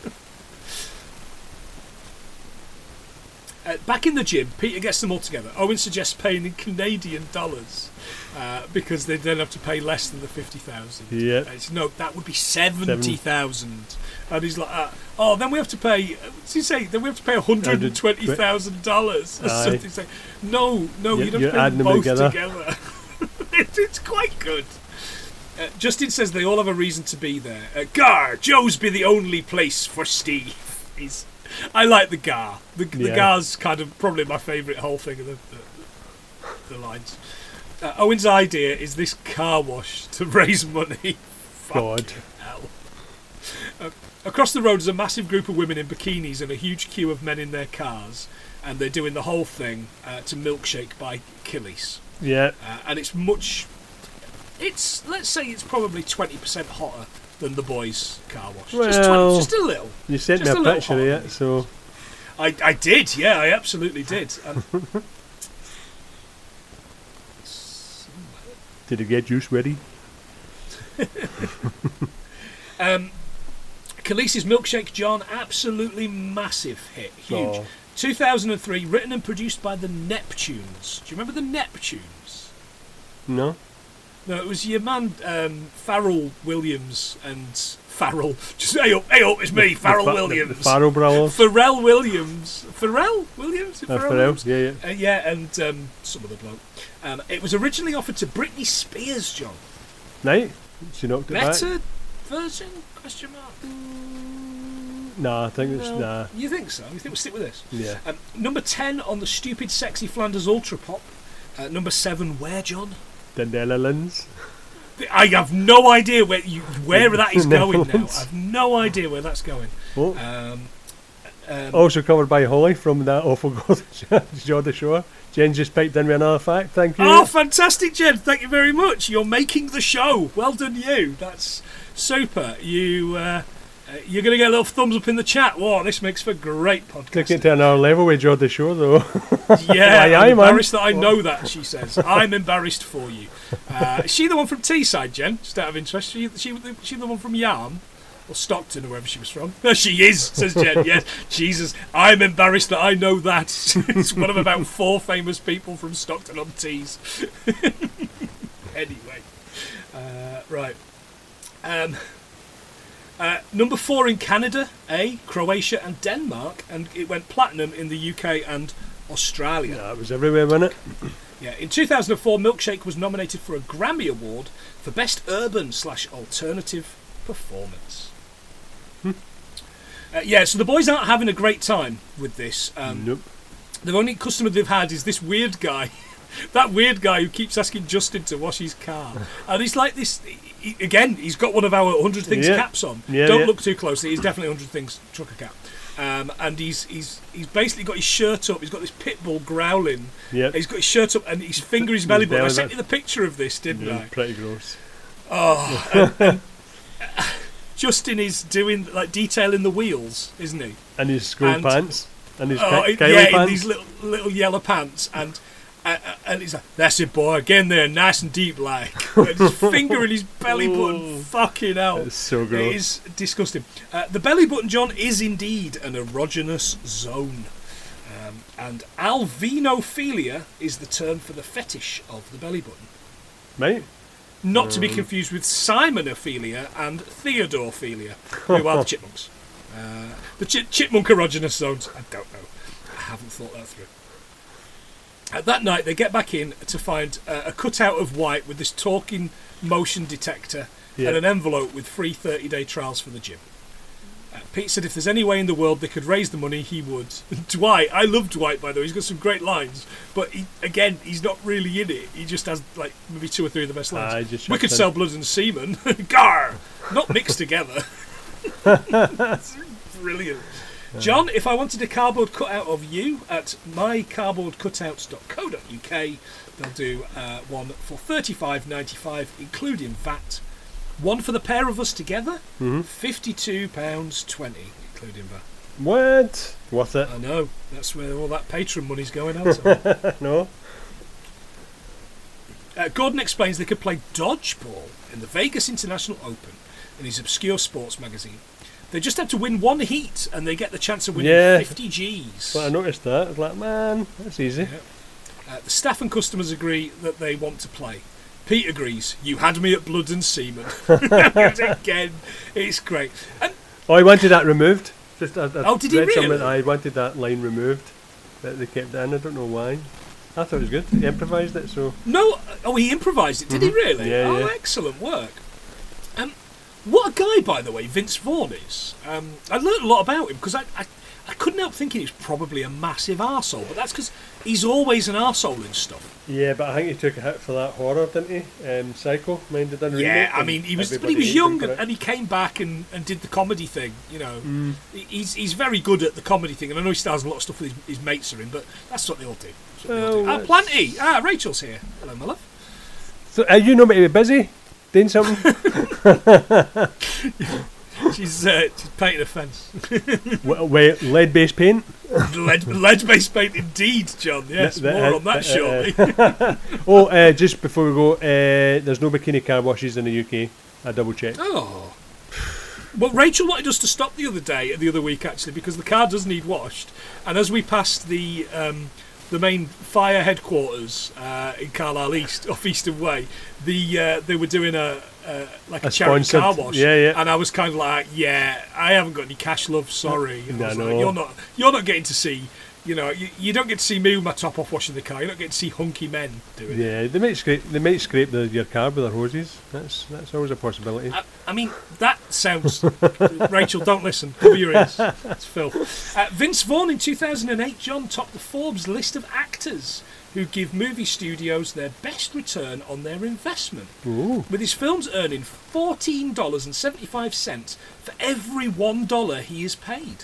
Uh, back in the gym, Peter gets them all together. Owen suggests paying in Canadian dollars uh, because they then have to pay less than the fifty thousand.
Yep.
Uh, it's, no, that would be seventy thousand. And he's like, uh, oh, then we have to pay. What's he say? Then we have to pay one hundred and twenty thousand dollars or
Aye.
something. It's like, no, no,
You-
you don't
you're
have to pay
adding
them
them
both
together.
together. it, it's quite good. Uh, Justin says they all have a reason to be there. Uh, Gar, Joe's be the only place for Steve. He's, I like the Gar. The, the
Yeah.
Gar's kind of probably my favourite whole thing of the, the, the lines. Uh, Owen's idea is this car wash to raise money.
God.
Fucking hell. Uh, across the road is a massive group of women in bikinis and a huge queue of men in their cars, and they're doing the whole thing uh, to Milkshake by Killis.
Yeah.
Uh, and it's much. It's let's say it's probably twenty percent hotter than the boys' car wash. just,
Well,
twenty, just a little.
You sent
Just
me
a
a
little
picture
hot
of
on
it,
me.
so
I, I did, yeah, I absolutely did. Um,
did you get juice ready?
um, Khaleesi's Milkshake, John, absolutely massive hit, huge.
Oh.
two thousand three, written and produced by the Neptunes. Do you remember the Neptunes?
No.
No, it was your man um, Farrell Williams and Farrell. Just hey up, hey up, it's me, Farrell
the fa-
Williams.
The, the Farrell brothers.
Pharrell Williams. Pharrell Williams?
Uh,
Pharrell
Pharrell,
Williams?
yeah, yeah.
Uh, yeah, and um, some other bloke. Um, it was originally offered to Britney Spears, John.
Right? She knocked it back.
Better version? Question mark.
Nah, I think it's
No.
nah.
You think so? You think we'll stick with this?
Yeah.
Um, number ten on the stupid, sexy Flanders Ultra Pop. Uh, number seven, where, John?
Dandela Lins.
I have no idea where you where that is going now.
Netherlands.
I've no idea where that's going.
Oh.
Um, um,
Also covered by Holly from that awful Jaw the Shore. Jen just piped in with another fact. Thank you.
Oh, fantastic, Jen! Thank you very much. You're making the show. Well done, you. That's super. You. Uh, uh, you're going to get a little thumbs up in the chat. Whoa, this makes for great
Took
podcasting.
it to another level with Jaw the Shore, though.
Yeah,
Aye,
I'm
aye, man.
embarrassed that I know that, she says. I'm embarrassed for you. Uh, is she the one from Teesside, Jen? Just out of interest. She, she, she the one from Yarm? Or Stockton, or wherever she was from? She is, says Jen. Yes, Jesus. I'm embarrassed that I know that. It's one of about four famous people from Stockton on Tees. Anyway. Uh, right. Um... Uh, number four in Canada, A, Croatia and Denmark, and it went platinum in the U K and Australia.
Yeah, it was everywhere, wasn't it?
Yeah, in two thousand four, Milkshake was nominated for a Grammy Award for Best Urban slash Alternative Performance.
Hmm.
Uh, yeah, so the boys aren't having a great time with this. Um,
Nope.
The only customer they've had is this weird guy. That weird guy who keeps asking Justin to wash his car. And he's like this... He, again, he's got one of our one hundred Things
Yeah.
caps on.
Yeah,
Don't
yeah.
look too closely. He's definitely one hundred Things trucker cap. Um, and he's he's he's basically got his shirt up. He's got this pit bull growling.
Yep.
He's got his shirt up and his finger his belly
His
button. I
belly
sent you
button.
the picture of this, didn't
Yeah,
I?
pretty gross.
Oh, and, and, uh, Justin is doing like detailing the wheels, isn't he?
And his school
And-
pants. And his
Oh,
Ki-
it-
Kylie
yeah, in
pants.
these little little yellow pants, and uh, uh, and he's like, "That's it, boy, get in there, nice and deep, like." And his finger in his belly button, fucking hell.
It's so
It
gross.
is disgusting. Uh, the belly button, John, is indeed an erogenous zone. Um, and alvenophilia is the term for the fetish of the belly button.
Right?
Not to be confused with simonophilia and theodorophilia, who are the chipmunks. Uh, the chi- chipmunk erogenous zones, I don't know. I haven't thought that through. At that night, they get back in to find uh, a cutout of White with this talking motion detector
Yeah.
and an envelope with free thirty-day trials for the gym. Uh, Pete said if there's any way in the world they could raise the money, he would. Dwight, I love Dwight, by the way. He's got some great lines. But, he, again, he's not really in it. He just has, like, maybe two or three of the best lines.
Aye, just
we could
chucks in.
sell blood and semen. Gar! Not mixed together. It's brilliant. John, if I wanted a cardboard cutout of you at my cardboard cutouts dot co dot uk, they'll do uh, one for thirty-five ninety-five, including V A T. One for the pair of us together,
Mhm.
fifty-two pounds twenty, including V A T.
What? Worth it?
I know, that's where all that Patreon money's going on to.
No?
Uh, Gordon explains they could play dodgeball in the Vegas International Open in his obscure sports magazine. They just have to win one heat and they get the chance of winning
Yeah.
fifty G's.
But I noticed that. I was like, man, that's easy.
Yeah. Uh, the staff and customers agree that they want to play. Pete agrees. You had me at blood and semen. Again, it's great. And
Oh, I wanted that removed. Just I, I
Oh, did he
read something-
really?
I wanted that line removed. That they kept it in. I don't know why. I thought it was good. He improvised it, so...
no, oh, he improvised it, did he really?
Mm-hmm. Yeah,
oh,
yeah.
excellent work. Um, what a guy, by the way, Vince Vaughn is. Um, I learned a lot about him because I, I, I couldn't help thinking he was probably a massive arsehole, but that's because he's always an arsehole in stuff.
Yeah, but I think he took a hit for that horror, didn't he? Um, Psycho, mind done remake.
Yeah, I
and
mean, he was, but
everybody
he was
hated him
young,
for
and,
it.
and he came back and, and did the comedy thing. You know,
Mm.
He- he's he's very good at the comedy thing, and I know he stars a lot of stuff with his, his mates are in, but that's what they all do. That's what they all
Oh,
do. Ah,
that's-
plenty. Ah, Rachel's here. Hello, my love.
So, are you not maybe busy? Doing something?
She's uh, she's painting a fence.
w- wait, lead-based paint?
Lead lead-based paint, indeed, John. Yes,
That- that-
more on that
that, uh,
shortly.
Oh, uh, just before we go, uh, there's no bikini car washes in the U K. I double checked.
Oh. Well, Rachel wanted us to stop the other day, the other week actually, because the car does need washed. And as we passed the um, the main fire headquarters uh, in Carlisle East, off Eastern Way, the uh, they were doing a uh, like a, a charity
sponsored
car wash,
yeah, yeah.
and I was kind of like, yeah, I haven't got any cash, love, sorry. And
No,
I was
no.
like, you're not, you're not getting to see. You know, you, you don't get to see me with my top off washing the car. You don't get to see hunky men doing it.
Yeah, they might scrape. They might scrape the, your car with their hoses. That's that's always a possibility.
I, I mean, that sounds. Rachel, don't listen. Cover your ears. It's Phil. Uh, Vince Vaughn in two thousand eight, John, topped the Forbes list of actors who give movie studios their best return on their investment.
Ooh.
With his films earning fourteen dollars and seventy-five cents for every one dollar he is paid.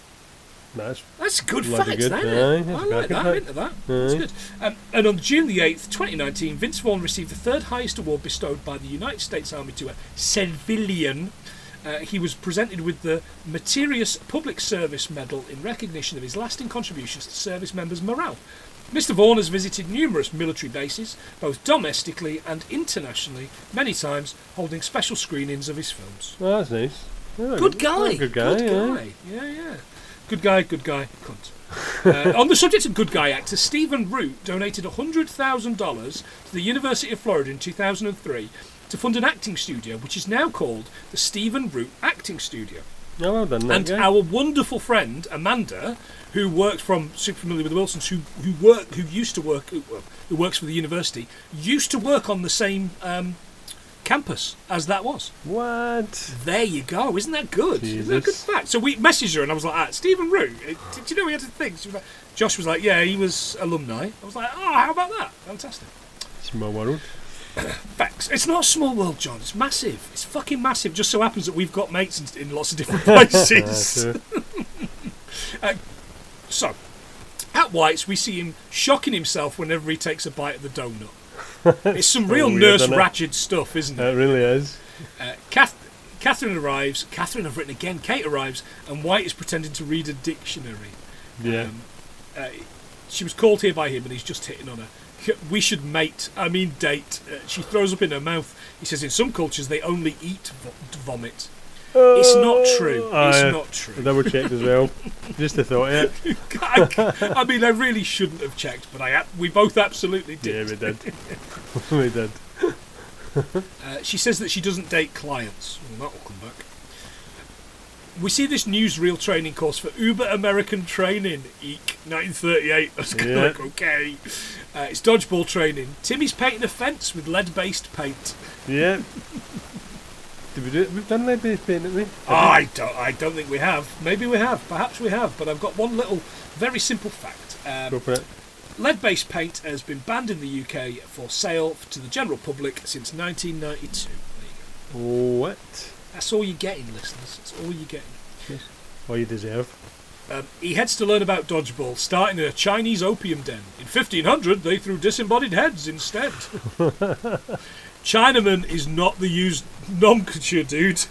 That's
That's good
bloody
facts,
good.
that,
Aye,
isn't it?
that's
I
a
like
good
that. I'm
fact.
into that. That's
Aye.
good. Um, and on June the eighth, twenty nineteen, Vince Vaughn received the third highest award bestowed by the United States Army to a civilian. Uh, he was presented with the Meritorious Public Service Medal in recognition of his lasting contributions to service members' morale. Mister Vaughn has visited numerous military bases, both domestically and internationally, many times holding special screenings of his films.
oh, that's nice. Yeah,
Good guy.
Good guy.
Good
yeah.
guy. Yeah, yeah. Good guy, good guy, cunt. Uh, on the subject of good guy actors, Stephen Root donated one hundred thousand dollars to the University of Florida in two thousand three to fund an acting studio, which is now called the Stephen Root Acting Studio.
Oh, well done, that
And
guy.
our wonderful friend Amanda, who worked from Super Familiar with the Wilsons, who who work, who used to work, who, well, who works for the university, used to work on the same um, campus as that was.
What?
There you go. Isn't that good? Isn't that a good
Jesus.
fact? So we messaged her and I was like, ah, Stephen Root, eh, did you know he had a thing? She was like, Josh was like, yeah, he was alumni. I was like, oh, how about that? Fantastic.
Small world.
Facts. It's not a small world, John. It's massive. It's fucking massive. Just so happens that we've got mates in, in lots of different places.
True.
uh, so, at White's, we see him shocking himself whenever he takes a bite of the donut. It's some
So
real
weird,
Nurse
isn't it?
Ratched stuff, isn't it?
It really is.
Uh, Kath- Catherine arrives. Catherine, I've written again. Kate arrives, and White is pretending to read a dictionary.
Yeah.
Um, uh, she was called here by him, and he's just hitting on her. We should mate. I mean, date. Uh, she throws up in her mouth. He says, in some cultures, they only eat vo- vomit. It's not true. It's
Aye.
not
I
true.
double checked as well. Just a thought, yeah.
I, I mean, I really shouldn't have checked, but I ab- we both absolutely
Yeah,
did.
we did. we did.
Uh, she says that she doesn't date clients. Well, that will come back. We see this newsreel training course for Uber American Training, Eek, nineteen thirty-eight. I was kind of
Yeah.
like, okay. Uh, it's dodgeball training. Timmy's painting a fence with lead-based paint.
Yeah. Did we do it? We've done lead-based paint, haven't we?
I don't. I don't think we have. Maybe we have. Perhaps we have. But I've got one little, very simple fact.
Go
Um,
for it.
lead-based paint has been banned in the U K for sale to the general public since nineteen ninety-two. There you go.
What?
That's all you're getting, listeners. That's all you're getting.
All you deserve.
Um, he heads to learn about dodgeball, starting in a Chinese opium den. In fifteen hundred, they threw disembodied heads instead. Chinaman is not the used nomenclature, dude.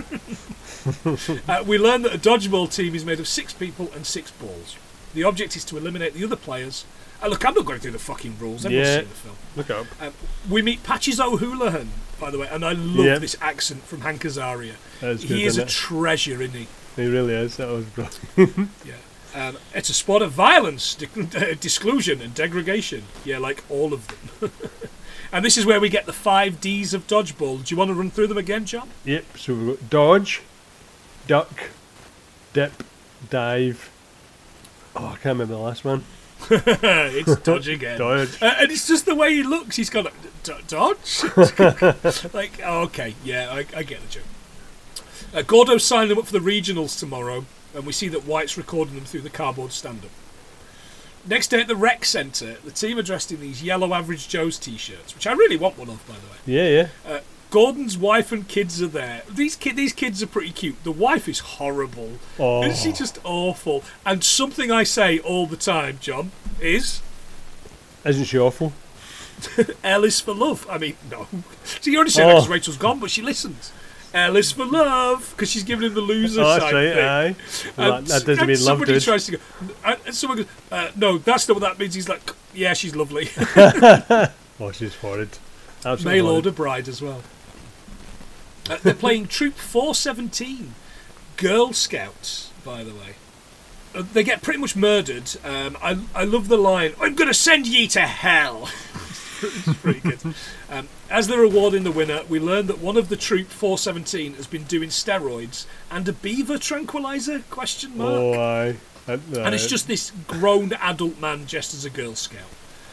uh, we learn that a dodgeball team is made of six people and six balls. The object is to eliminate the other players. Uh, look, I'm not going through the fucking rules. Everyone's
Yeah.
seen the film.
Look up.
Um, we meet Patches O'Houlihan, by the way, and I love
Yeah.
this accent from Hank Azaria.
That's good,
He is a
isn't it?
treasure, isn't he?
He really is. That was brilliant.
Yeah. Um, it's a sport of violence, di- disclusion, and degradation. Yeah, like all of them. And this is where we get the five Ds of dodgeball. Do you want to run through them again, John?
Yep, so we've got dodge, duck, dip, dive. Oh, I can't remember the last one.
It's dodge again.
Dodge.
Uh, and it's just the way he looks. He's got a d- dodge. Like, oh, okay, yeah, I, I get the joke. Uh, Gordo's signing them up for the regionals tomorrow, and we see that White's recording them through the cardboard stand-up. Next day at the rec centre, the team are dressed in these yellow Average Joe's t-shirts, which I really want one of, by the way.
Yeah, yeah.
Uh, Gordon's wife and kids are there. These ki- these kids are pretty cute. The wife is horrible.
Oh.
Isn't she just awful? And something I say all the time, John, is
Isn't she awful?
L is for love. I mean, no. So you only say that
Oh.
because Rachel's gone, but she listens. L is for love, because she's giving him the loser
Oh, that's
side
right,
thing.
aye. Well,
And
that, that doesn't
and
mean love,
somebody
dude.
tries to go, and and someone goes, uh, no, that's not what that means. He's like, yeah, she's lovely.
Oh, she's horrid. Absolutely
Mail
horrid.
order bride as well. Uh, they're playing Troop four seventeen, Girl Scouts, by the way. uh, they get pretty much murdered. Um, I I love the line, "I'm going to send ye to hell." It's pretty good. Um, as they're awarding the winner, we learn that one of the troop four seventeen has been doing steroids and a beaver tranquilizer? Question mark.
Oh, aye. Uh,
And it's just this grown adult man dressed as a Girl Scout.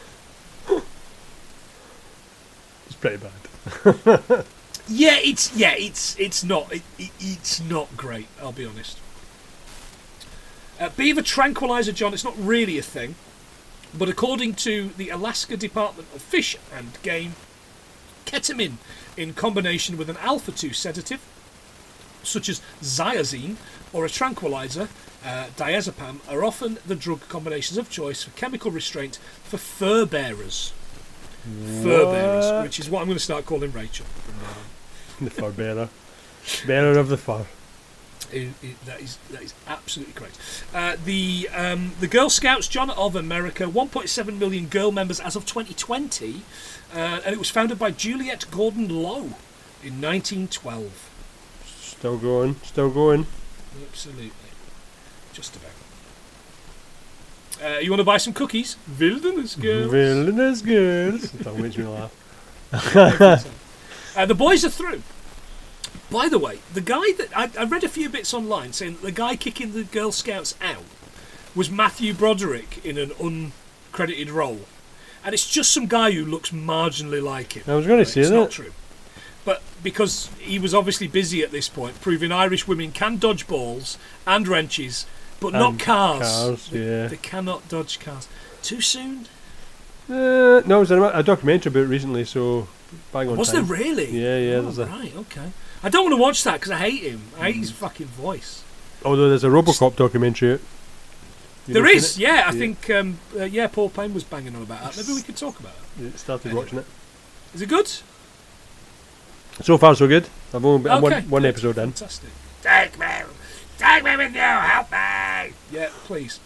It's pretty bad.
Yeah, it's yeah, it's it's not it, it, it's not great. I'll be honest. Uh, beaver tranquilizer, John. It's not really a thing, but according to the Alaska Department of Fish and Game, ketamine in combination with an alpha two sedative, such as xyazine or a tranquilizer, uh, diazepam, are often the drug combinations of choice for chemical restraint for fur bearers. Fur bearers, which is what I'm going to start calling Rachel from now on.
The fur bearer. Bearer of the fur.
It, it, that is that is absolutely correct. Uh, the um, the Girl Scouts, John, of America, one point seven million girl members as of twenty twenty, uh, and it was founded by Juliette Gordon Low in nineteen twelve.
Still going, still going.
Absolutely, just about. Uh, you want to buy some cookies? Wilderness Girls.
Wilderness Girls. That makes me laugh.
uh, the boys are through. By the way, the guy that I, I read a few bits online saying that the guy kicking the Girl Scouts out was Matthew Broderick in an uncredited role, and it's just some guy who looks marginally like him.
I was going
right?
to say
it's
that.
Not true, but because he was obviously busy at this point, proving Irish women can dodge balls and wrenches, but
And
not cars.
cars,
they,
yeah.
they cannot dodge cars. Too soon?
Uh, no, it was a, a documentary about it recently, so bang on
Was
time.
there really?
Yeah, yeah.
Oh,
there's a,
right, okay. I don't want to watch that because I hate him. I hate his fucking voice.
although there's a RoboCop documentary out. You
There
not
is,
seen it?
yeah. I
Yeah.
think, um, uh, yeah, Paul Payne was banging on about that. Maybe we could talk about it.
Yeah, started
Anyway.
watching it.
Is it good?
So far, so good. I've only been I'm
Okay,
one, one
good.
episode in.
Fantastic. Take me, take me with you. Help me. Yeah, please.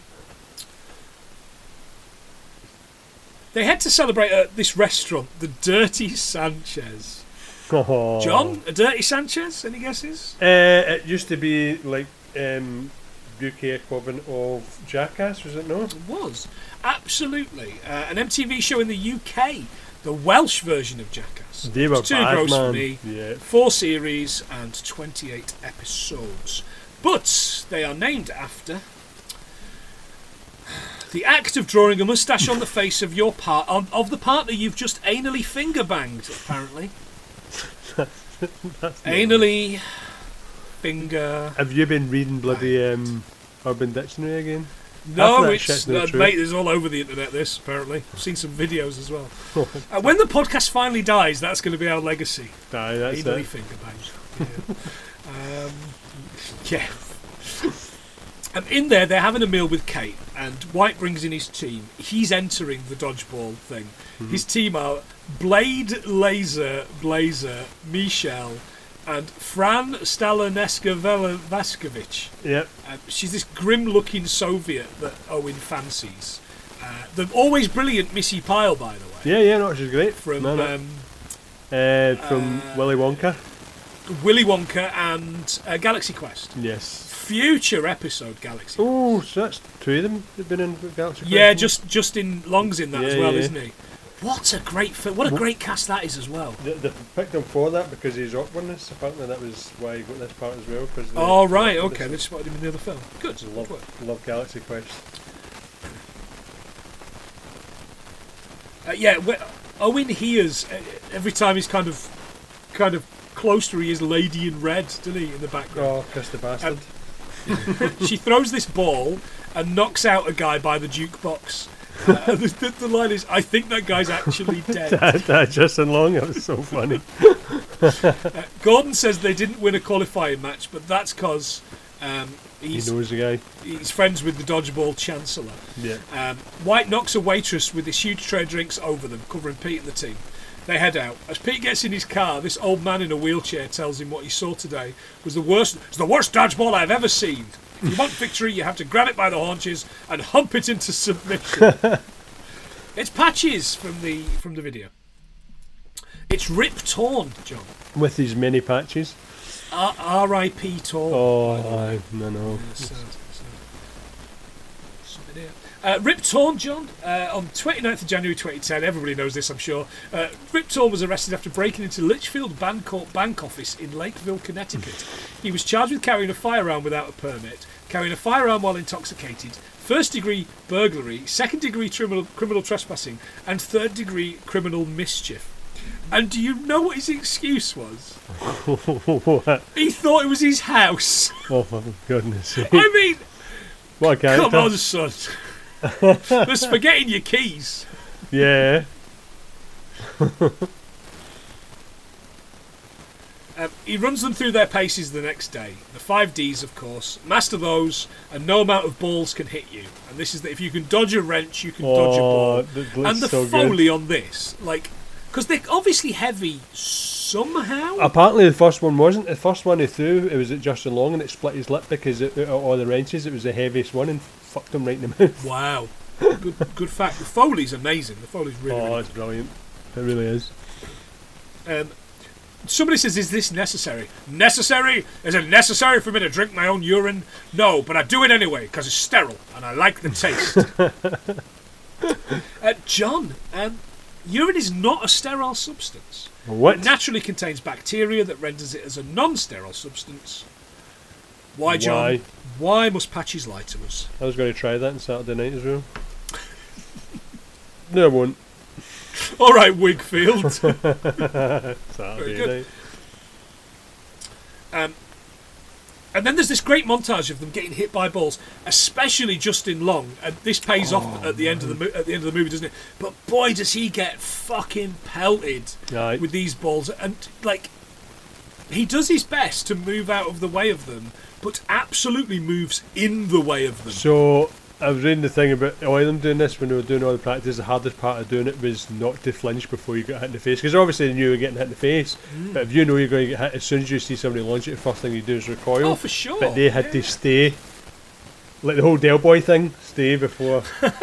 They had to celebrate at this restaurant, the Dirty Sanchez.
Oh.
John, a Dirty Sanchez? Any guesses?
Uh, it used to be like um, U K equivalent of Jackass, was it no?
It was. Absolutely. Uh, an M T V show in the U K, the Welsh version of Jackass.
They were
It's too
bad,
gross
man.
for me.
Yeah.
Four series and twenty-eight episodes. But they are named after the act of drawing a moustache on the face of your part on, of the partner you've just anally finger banged, apparently.
That's not-
Anally finger.
Have you been reading bloody um, Urban Dictionary again?
No,
that
it's
shit's not
uh,
true.
mate. It's all over the internet. This apparently, I've seen some videos as well. uh, when the podcast finally dies, that's going to be our legacy.
Aye, that's
Anally
it.
finger banged. Yeah. um, yeah. And in there, they're having a meal with Kate, and White brings in his team. He's entering the dodgeball thing.
Mm-hmm.
His team are Blade, Laser, Blazer, Michelle, and Fran Stalaneska Vaskovich.
Yep.
Uh, she's this grim-looking Soviet that Owen fancies. Uh, the always brilliant Missy Pyle, by the way,
Yeah, yeah, no, she's great.
from
No, no.
um,
uh, from
uh,
Willy Wonka.
Willy Wonka and uh, Galaxy Quest.
Yes.
Future episode Galaxy Quest.
Oh, so that's two of them that've been in Galaxy Quest.
Yeah, just Justin Long's in that as
Yeah,
well,
yeah.
isn't he? What a great film! What a great cast that is as well.
They, they picked him for that because he's awkwardness. Apparently, that was why he got this part as well. Cause they-
Oh right,
they
okay. They just wanted him in the other film. Good.
just
Good
love,
work.
love Galaxy Quest.
Uh, yeah, we- Owen hears uh, every time he's kind of, kind of close to her, he is Lady in Red, doesn't he, in the background?
Oh, Chris the Bastard.
She throws this ball and knocks out a guy by the jukebox. Uh, the, the, the line is, "I think that guy's actually dead."
that, that Justin Long, that was so funny.
Uh, Gordon says they didn't win a qualifying match, but that's because um,
He
he's,
knows the guy.
he's friends with the dodgeball chancellor.
Yeah.
Um, White knocks a waitress with this huge tray of drinks over them, covering Pete and the team. They head out. As Pete gets in his car, this old man in a wheelchair tells him what he saw today was the worst. It's the worst dodgeball I've ever seen. If you want victory, you have to grab it by the haunches and hump it into submission. It's Patches from the from the video. It's Rip Torn, John.
With these many patches.
R I P Torn.
Oh, aye, no, no.
Yeah, sad, sad. Yeah. Uh, Rip Torn, John, uh, on twenty-ninth of January twenty ten, everybody knows this, I'm sure. Uh, Rip Torn was arrested after breaking into Litchfield Bank Bank office in Lakeville, Connecticut. He was charged with carrying a firearm without a permit, carrying a firearm while intoxicated, first-degree burglary, second-degree criminal, criminal trespassing, and third-degree criminal mischief. And do you know what his excuse was?
What?
He thought it was his house.
Oh, for goodness sake.
I mean,
What a character.
come on, son. There's forgetting your keys.
Yeah.
Um, he runs them through their paces the next day. The five Ds, of course. Master those, and no amount of balls can hit you. And this is that if you can dodge a wrench, you can dodge a ball.
Oh, that looks
And the
so
foley
good.
on this, like, because they're obviously heavy somehow.
Apparently the first one wasn't. The first one he threw, it was at Justin Long and it split his lip because it, out of all the wrenches, it was the heaviest one and fucked him right in the mouth.
Wow. Good, good fact. The foley's amazing. The foley's really,
Oh,
really
that's brilliant. It really is.
Um, somebody says, is this necessary? Necessary? Is it necessary for me to drink my own urine? No, but I do it anyway because it's sterile and I like the taste. uh, John, um, urine is not a sterile substance.
What?
It naturally contains bacteria that renders it as a non-sterile substance. Why, John?
Why?
Why must Patches lie to us?
I was going to try that on Saturday night as well. No, I won't.
All right, Wigfield.
Saturday
good.
night.
Um, and then there's this great montage of them getting hit by balls, especially Justin Long. And this pays
Oh,
off at the end of the mo- at the end of the movie, doesn't it? But boy, does he get fucking pelted
Right.
with these balls! And like, he does his best to move out of the way of them, but absolutely moves in the way of them.
So I was reading the thing about Oilam doing this when they were doing all the practice. The hardest part of doing it was not to flinch before you got hit in the face, because obviously they knew you were getting hit in the face.
Mm.
But if you know you're going to get hit, as soon as you see somebody launch it, the first thing you do is recoil.
Oh, for sure.
But they had
yeah.
to stay, like the whole Del Boy thing, stay before.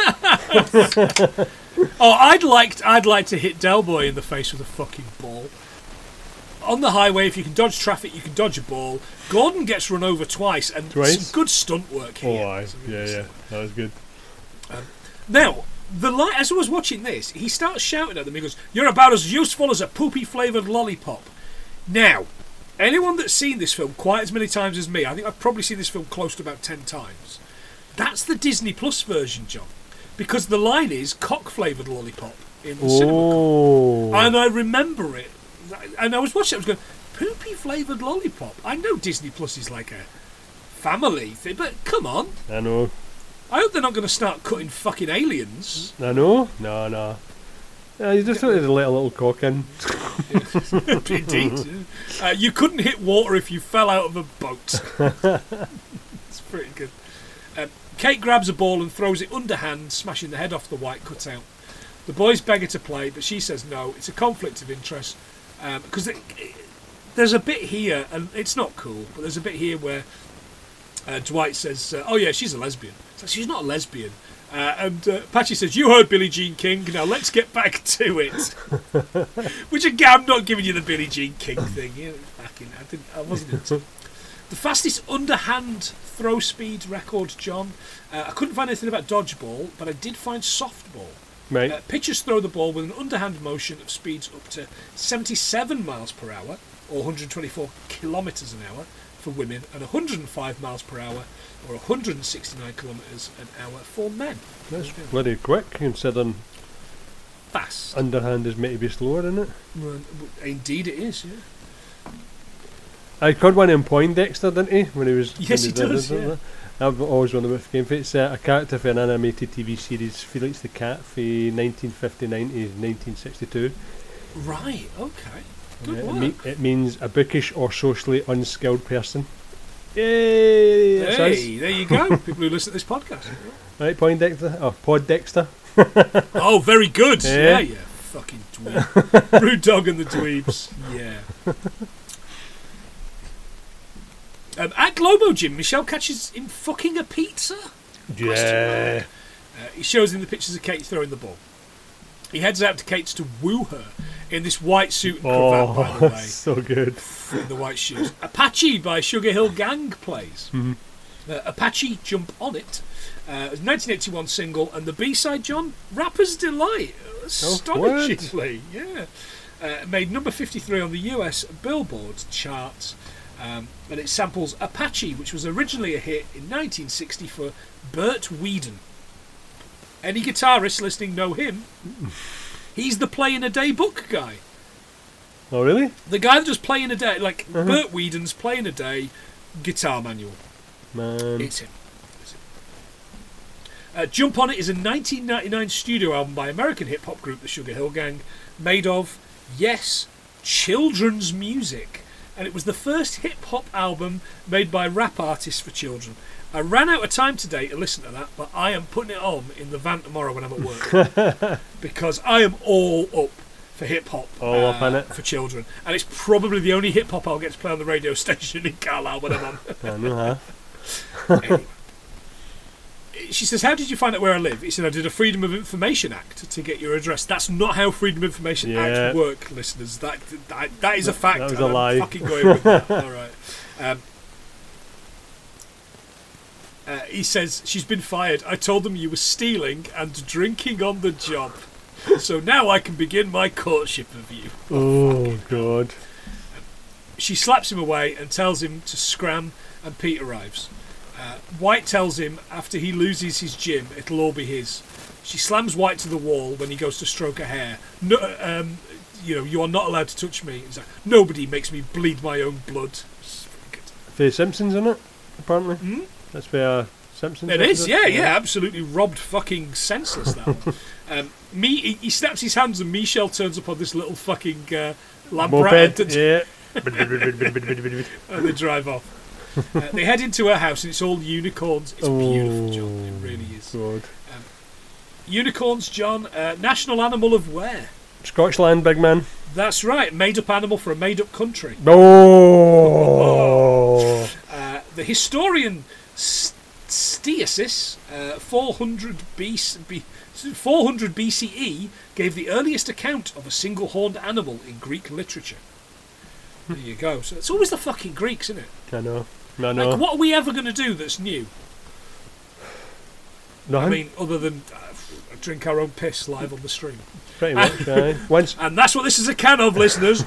Oh, I'd like I'd like to hit Del Boy in the face with a fucking ball. On the highway, if you can dodge traffic, you can dodge a ball. Gordon gets run over twice, and
Twice?
some good stunt work
Oh,
here.
aye.
Some
Yeah,
good
yeah,
stuff.
that was good.
Now, the li- as I was watching this, he starts shouting at them. He goes, "You're about as useful as a poopy flavoured lollipop." Now, anyone that's seen this film quite as many times as me, I think I've probably seen this film close to about ten times. That's the Disney Plus version, John, because the line is cock flavoured lollipop in the cinema.
Oh.
And I remember it. And I was watching it, I was going, poopy flavoured lollipop. I know Disney Plus is like a family thing, but come on.
I know.
I hope they're not going to start cutting fucking aliens.
I know. No, no. Yeah, you just wanted to let a little cock in.
Indeed. Uh, you couldn't hit water if you fell out of a boat. It's pretty good. Um, Kate grabs a ball and throws it underhand, smashing the head off the white cutout. The boys beg her to play, but she says no. It's a conflict of interest. Because um, there's a bit here, and it's not cool, but there's a bit here where uh, Dwight says, uh, oh yeah, she's a lesbian. It's like, she's not a lesbian. Uh, and uh, Patchy says, you heard Billie Jean King, now let's get back to it. Which again, I'm not giving you the Billie Jean King thing. You know, fucking, I, didn't, I wasn't into it. The fastest underhand throw speed record, John. Uh, I couldn't find anything about dodgeball, but I did find softball.
Right.
Uh, pitchers throw the ball with an underhand motion of speeds up to seventy-seven miles per hour, or one hundred twenty-four kilometres an hour for women, and one hundred five miles per hour, or one hundred sixty-nine kilometres an hour for men.
That's bloody quick, considering
Fast.
underhand is meant to be slower, isn't it?
Well, indeed it is, yeah.
I caught one in Poindexter, didn't he? When he was.
Yes,
when
he
did
does,
it,
yeah.
I've always wondered what game for it's uh, a character for an animated T V series, Felix the Cat, from nineteen fifty-nine to nineteen sixty-two.
Right, okay. Good
Uh, it,
work.
me- it means a bookish or socially unskilled person. Yay! That's us.
Hey, there you go. People who listen to this podcast.
Right, Poindexter? Oh, Poddexter.
Oh, very good.
Yeah.
Yeah, yeah. Fucking dweeb. Rude Dog and the Dweebs. Yeah. Um, at Globo Gym, Michelle catches him fucking a pizza.
Yeah.
Uh, he shows him the pictures of Kate throwing the ball. He heads out to Kate's to woo her in this white suit and cravat, by the
Oh,
way,
so good.
in the white shoes. Apache by Sugar Hill Gang plays.
Mm-hmm.
Uh, Apache, Jump On It. Uh, it was a nineteen eighty-one single, and the B-side, John, Rapper's Delight. Astonishingly, oh, yeah. Uh, it made number fifty-three on the U S Billboard chart, um, and it samples Apache, which was originally a hit in nineteen sixty for Bert Weedon. Any guitarists listening know him. He's the Play in a Day book guy.
Oh, really?
The guy that does Play in a Day, like
Uh-huh.
Bert Weedon's Play in a Day guitar manual.
Man.
It's him. It's him. Uh, Jump On It is a nineteen ninety-nine studio album by American hip-hop group The Sugar Hill Gang, made of, yes, children's music. And it was the first hip-hop album made by rap artists for children. I ran out of time today to listen to that, but I am putting it on in the van tomorrow when I'm at work. Because I am all up for hip-hop
All
uh,
up in it.
for children. And it's probably the only hip-hop I'll get to play on the radio station in Carlisle when I'm on.
I know, huh?
Anyway. She says, how did you find out where I live? He said, I did a Freedom of Information Act to get your address. That's not how Freedom of Information
Yeah.
Act work, listeners. That, that that is a fact.
That was
and
a
I'm
lie.
fucking going with that. All right. Um, uh, he says, she's been fired. I told them you were stealing and drinking on the job. So now I can begin my courtship of you.
Oh, God.
She slaps him away and tells him to scram, and Pete arrives. Uh, White tells him after he loses his gym, it'll all be his. She slams White to the wall when he goes to stroke her hair. No, um, you know, you are not allowed to touch me. He's like, nobody makes me bleed my own blood. It's very good.
The Simpsons in it, apparently.
Hmm?
That's where uh, Simpsons.
It
is,
is, yeah, yeah, absolutely robbed fucking senseless, that one. Um, me, he, he snaps his hands and Michelle turns up on this little fucking uh, Lambretta
Moped, yeah.
and they drive off. Uh, they head into her house and it's all unicorns. It's
Oh,
beautiful, John. It really is.
God.
Unicorns, John, uh, national animal of where?
Scotchland, big man.
That's right, made-up animal for a made-up country.
Oh.
Uh, the historian St- Stesius, uh, four hundred B C, B, four hundred B C E, gave the earliest account of a single-horned animal in Greek literature. There you go. So it's always the fucking Greeks, isn't it?
I know. I know.
Like, what are we ever going to do that's new?
Nothing.
I mean, other than uh, drink our own piss live on the stream.
Pretty much, aye. Once,
And that's what this is a can of, listeners.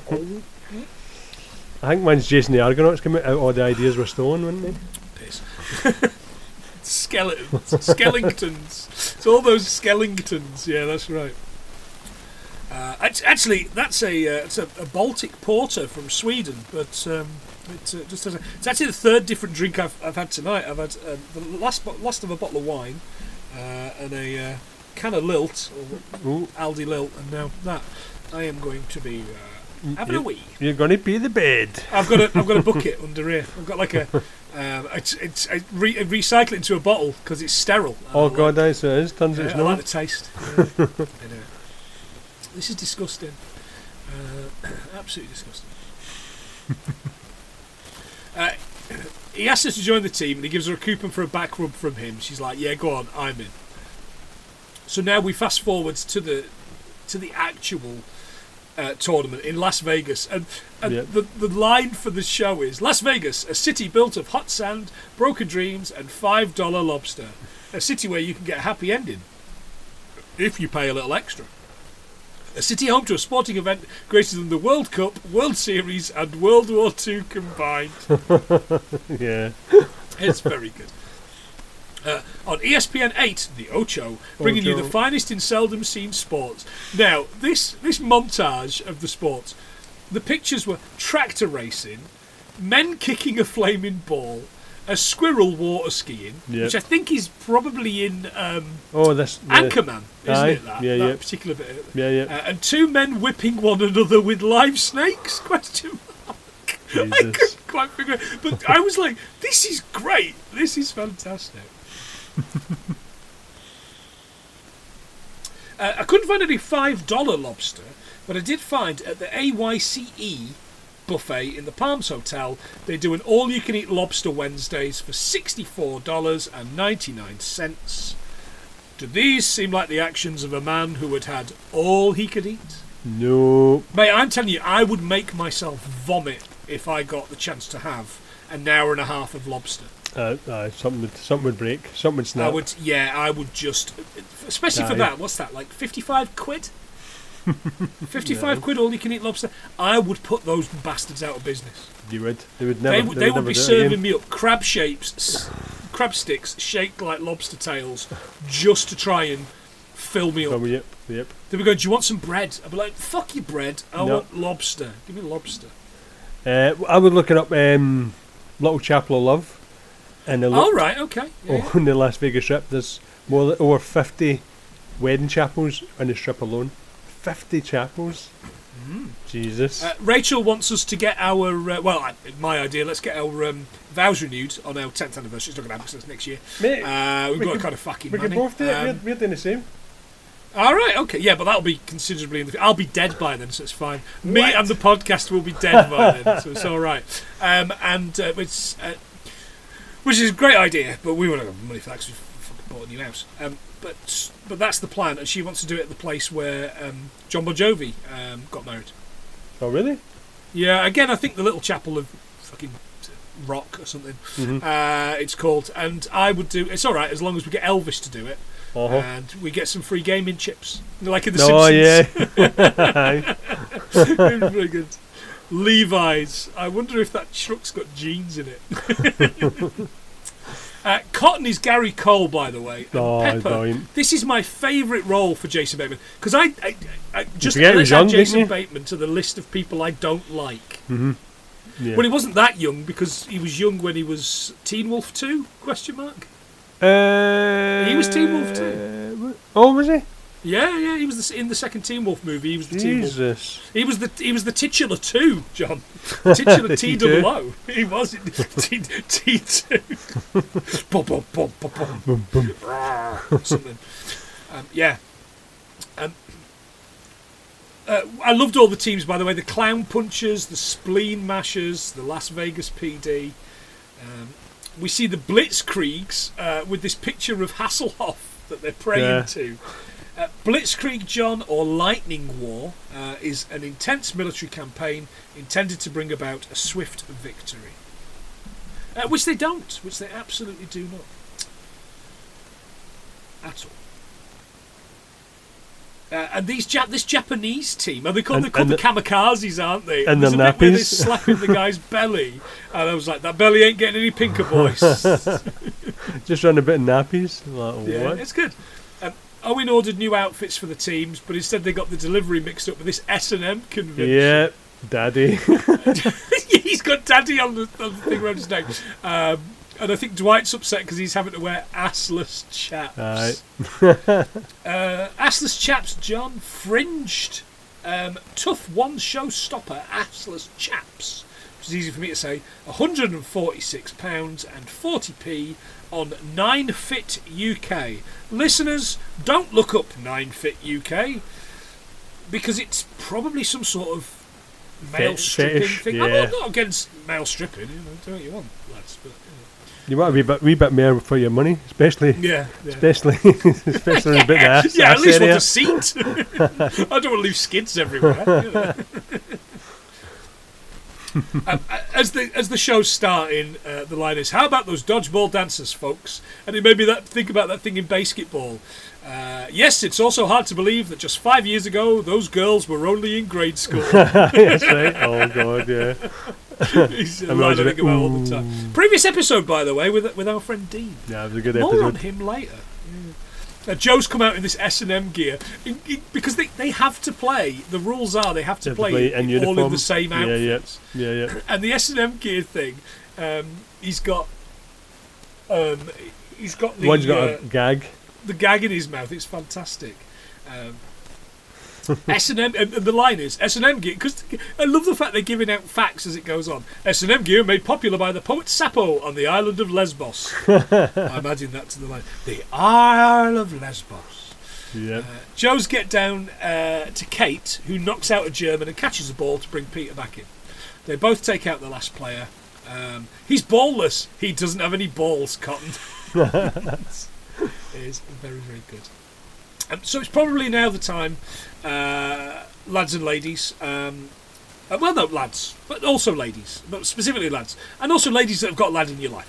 I think once Jason the Argonauts came out, all the ideas were stolen, weren't they?
Piss. Skeletons. Skellingtons. It's all those Skellingtons. Yeah, that's right. Uh, act- actually, that's a uh, it's a, a Baltic porter from Sweden, but um, it uh, just has a, it's actually the third different drink I've, I've had tonight. I've had uh, the last bo- last of a bottle of wine uh, and a uh, can of Lilt, or
Ooh.
Aldi Lilt, and now that I am going to be uh, having a wee.
You're going to be the bed.
I've got a I've got a bucket under here. I've got like a um, it's it's I re- I recycle it into a bottle because it's sterile.
Oh,
I
God,
like,
aye, so it is. Turns out
uh,
it's
I like
not.
the taste. Yeah. Anyway. This is disgusting. Uh, absolutely disgusting. uh, he asks her to join the team and he gives her a coupon for a back rub from him. She's like, yeah, go on, I'm in. So now we fast forward to the to the actual uh, tournament in Las Vegas. And, and
Yep.
the, the line for the show is, Las Vegas, a city built of hot sand, broken dreams and five dollar lobster. A city where you can get a happy ending if you pay a little extra. A city home to a sporting event greater than the World Cup, World Series and World War Two combined.
Yeah.
It's very good. Uh, on E S P N eight, the Ocho, bringing you
Ocho.
the finest in seldom seen sports. Now, this this montage of the sports, the pictures were tractor racing, men kicking a flaming ball, a squirrel water skiing,
Yep.
which I think is probably in um,
Oh, this. The,
Anchorman, isn't
Aye,
it? That,
yeah,
that
yeah.
particular bit.
Yeah, yeah.
Uh, and two men whipping one another with live snakes? Question mark. I
Jesus.
couldn't quite figure it. But I was like, this is great. This is fantastic. uh, I couldn't find any five dollar lobster, but I did find at the A Y C E buffet in the Palms Hotel, they do an all-you-can-eat lobster Wednesdays for sixty-four dollars and ninety-nine cents. Do these seem like the actions of a man who had had all he could eat?
No.
Mate, I'm telling you, I would make myself vomit if I got the chance to have an hour and a half of lobster.
Uh, uh, something would something would break. Something would snap.
I would, yeah, I would just, especially for
Die.
that. What's that? Like fifty-five quid? fifty-five
No.
quid all you can eat lobster. I would put those bastards out of business.
You would. They would never.
They, would-
they
they
would
would be
never do it
serving
again.
me up crab shapes, s- crab sticks shaped like lobster tails, just to try and fill me up.
Oh, yep. Yep.
They would go, "Do you want some bread?" I'd be like, "Fuck your bread. I
No.
want lobster. Give me lobster."
Uh, I would look it up. Um, Little Chapel of Love, and the
Oh
look
right, okay. Yeah, yeah.
on the Las Vegas Strip. There's more than over fifty wedding chapels on the Strip alone. Fifty chapels.
Mm.
Jesus.
Uh, Rachel wants us to get our uh, well, I, my idea. Let's get our um, vows renewed on our tenth anniversary. It's not going to happen 'cause it's next year.
Mate,
Uh, we've
we
got
could-
kind of fucking
we could
money.
both do it.
Um,
we're, we're doing the same.
all right, okay, yeah, but that'll be considerably in the. I'll be dead by then, so it's fine. Me
What?
and the podcast will be dead by then, so it's all right. Um, and uh, it's uh, which is a great idea, but we won't have money for that because we've fucking bought a new house. Um, but but that's the plan, and she wants to do it at the place where um, John Bon Jovi um, got married.
Oh really?
Yeah, again, I think the Little Chapel of fucking Rock or something.
Mm-hmm.
Uh, it's called, and I would do. It's all right as long as we get Elvis to do it.
Uh-huh.
And we get some free gaming chips, like in the
Oh
Simpsons.
yeah.
It was very good. Levi's. I wonder if that truck's got jeans in it. uh, Cotton is Gary Cole, by the way. And
Oh,
Pepper.
brilliant.
This is my favourite role for Jason Bateman because I, I, I just
forget he
let's
was young,
add
didn't
Jason
you?
Bateman to the list of people I don't like.
Mm-hmm. Yeah.
Well, he wasn't that young because he was young when he was Teen Wolf two? Question mark.
Uh,
He was Teen Wolf too.
Oh, was he?
Yeah, yeah, he was the, in the second Teen Wolf movie. He was the Teen Wolf.
Jesus.
He was the he was the titular two, John. Titular
The
T
T two?
double O. He was T T two. Bum, bum, bum, bum, bum.
Boom, boom.
Something. Um, yeah. Um, uh, I loved all the teams, by the way. The Clown Punchers, the Spleen Mashers, the Las Vegas P D. Um, we see the Blitzkriegs uh, with this picture of Hasselhoff that they're praying
Yeah.
to. Uh, Blitzkrieg John, or Lightning War, uh, is an intense military campaign intended to bring about a swift victory. Uh, which they don't, which they absolutely do not. At all. Uh, and these Jap- this Japanese team, are they called,
And-
they're called
and
the kamikazes, aren't they?
and
There's
the
a bit where they're
nappies.
slapping the guy's belly, and I was like, that belly ain't getting any pinker, boys.
Just run a bit of nappies. Like,
Yeah,
what?
it's good. Um, Owen ordered new outfits for the teams, but instead they got the delivery mixed up with this S and M convention.
Yeah, daddy.
He's got daddy on the, on the thing around his neck. Um, and I think Dwight's upset because he's having to wear assless chaps.
Aye.
Uh, assless chaps, John. Fringed. Um, tough one showstopper assless chaps. Which is easy for me to say. one hundred forty-six pounds and forty p on nine fit U K. Listeners, don't look up nine fit U K because it's probably some sort of male
Fet-
stripping
fetish,
thing.
yeah.
I'm not, not against male stripping, you know, do what you want, lads. But,
You want a wee bit, wee bit more for your money, especially,
you know. Yeah, yeah.
especially, especially a bit of ass,
yeah, at
ass
least
area.
want a seat. I don't want to leave skids everywhere. You know. um, as the as the show's starting, uh, the line is, "How about those dodgeball dancers, folks?" And it made me that think about that thing in basketball. Uh, yes, it's also hard to believe that just five years ago, those girls were only in grade school.
That's right. Oh god, yeah.
He's a
I'm
line I
always a
think
bit,
about all the time. Previous episode, by the way, with with our friend Dean.
Yeah, it was a good
More on
episode.
him later. Yeah. Uh, Joe's come out in this S and M gear in, in, because they, they have to play. The rules are they have to
They have to
play,
play in
all in
uniform.
the same
Yeah, yeah.
outfits.
Yeah, yeah.
And the S and M gear thing, um, he's got, um, he's got the
One's got
uh,
a gag.
the gag in his mouth. It's fantastic. Um, S and M, and the line is S and M gear, because I love the fact they're giving out facts as it goes on. S and M gear made popular by the poet Sappho on the island of Lesbos. I imagine that to the line. The Isle of Lesbos.
Yeah.
Uh, Joe's get down uh, to Kate, who knocks out a German and catches a ball to bring Peter back in. They both take out the last player. Um, he's ballless. He doesn't have any balls, Cotton. It is very, very good. Um, so it's probably now the time, uh, lads and ladies. Um, uh, well, no, lads, but also ladies, but specifically lads, and also ladies that have got a lad in your life.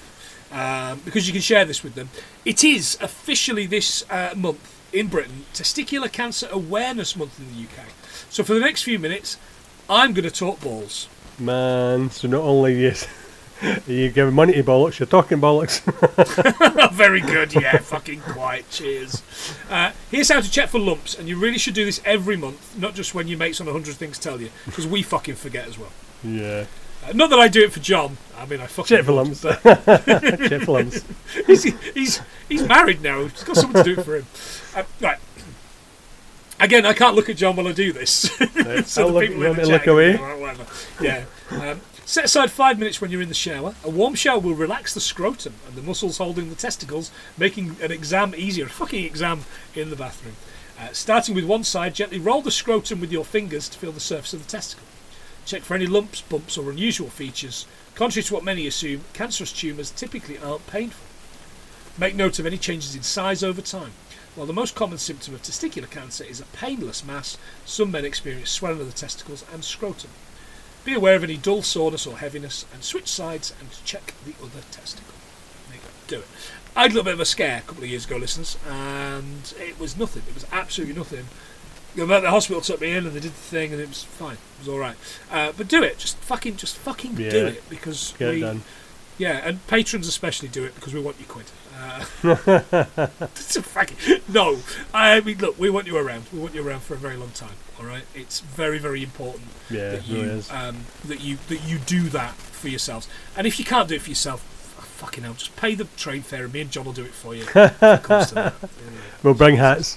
um, because you can share this with them. It is officially this uh, month in Britain Testicular Cancer Awareness Month in the U K. So for the next few minutes, I'm going to talk balls.
Man, so not only yes, you give money to bollocks, you're talking bollocks.
Very good, yeah, fucking quiet, cheers. Uh, here's how to check for lumps, and you really should do this every month, not just when your mates on one hundred Things tell you, because we fucking forget as well.
Yeah.
Uh, not that I do it for John. I mean, I fucking
check for
would,
lumps. Check for lumps.
He's, he's, he's married now, he's got someone to do it for him. Uh, right. Again, I can't look at John while I do this.
Right.
So
I'll
the
look,
people in the
look
chat
away.
can go, whatever. Yeah. Um, set aside five minutes when you're in the shower. A warm shower will relax the scrotum and the muscles holding the testicles, making an exam easier. A fucking exam in the bathroom. Uh, starting with one side, gently roll the scrotum with your fingers to feel the surface of the testicle. Check for any lumps, bumps, or unusual features. Contrary to what many assume, cancerous tumours typically aren't painful. Make note of any changes in size over time. While the most common symptom of testicular cancer is a painless mass, some men experience swelling of the testicles and scrotum. Be aware of any dull soreness or heaviness, and switch sides and check the other testicle. There you go. Do it. I had a little bit of a scare a couple of years ago, listeners, and it was nothing. It was absolutely nothing. The hospital took me in and they did the thing, and it was fine. It was all right. Uh, but do it. Just fucking, just fucking
Yeah.
do it, because
Get
we,
it done.
yeah, and patrons especially do it because we want you quid. Uh, it's a fucking, no, I mean, look, we want you around. We want you around for a very long time. All right, it's very, very important
Yeah,
that
it
you
really is.
um, that you that you do that for yourselves. And if you can't do it for yourself, f- fucking hell, just pay the train fare, and me and John will do it for you. If it comes to that.
We'll bring hats.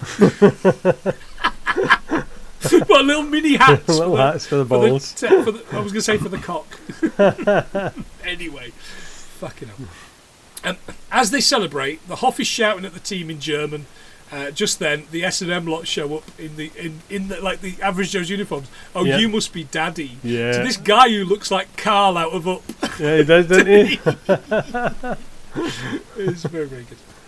What, little mini hats?
Little
for the-
hats for the
for the
balls.
te- for the- I was going to say for the cock. Anyway, fucking hell. Um, as they celebrate, the Hoff is shouting at the team in German. Uh, just then, the S and M lot show up in the in, in the, like the Average Joe's uniforms. Oh,
Yeah.
you must be Daddy.
Yeah.
To this guy who looks like Carl out of Up.
Yeah, he does, doesn't he?
It's very, very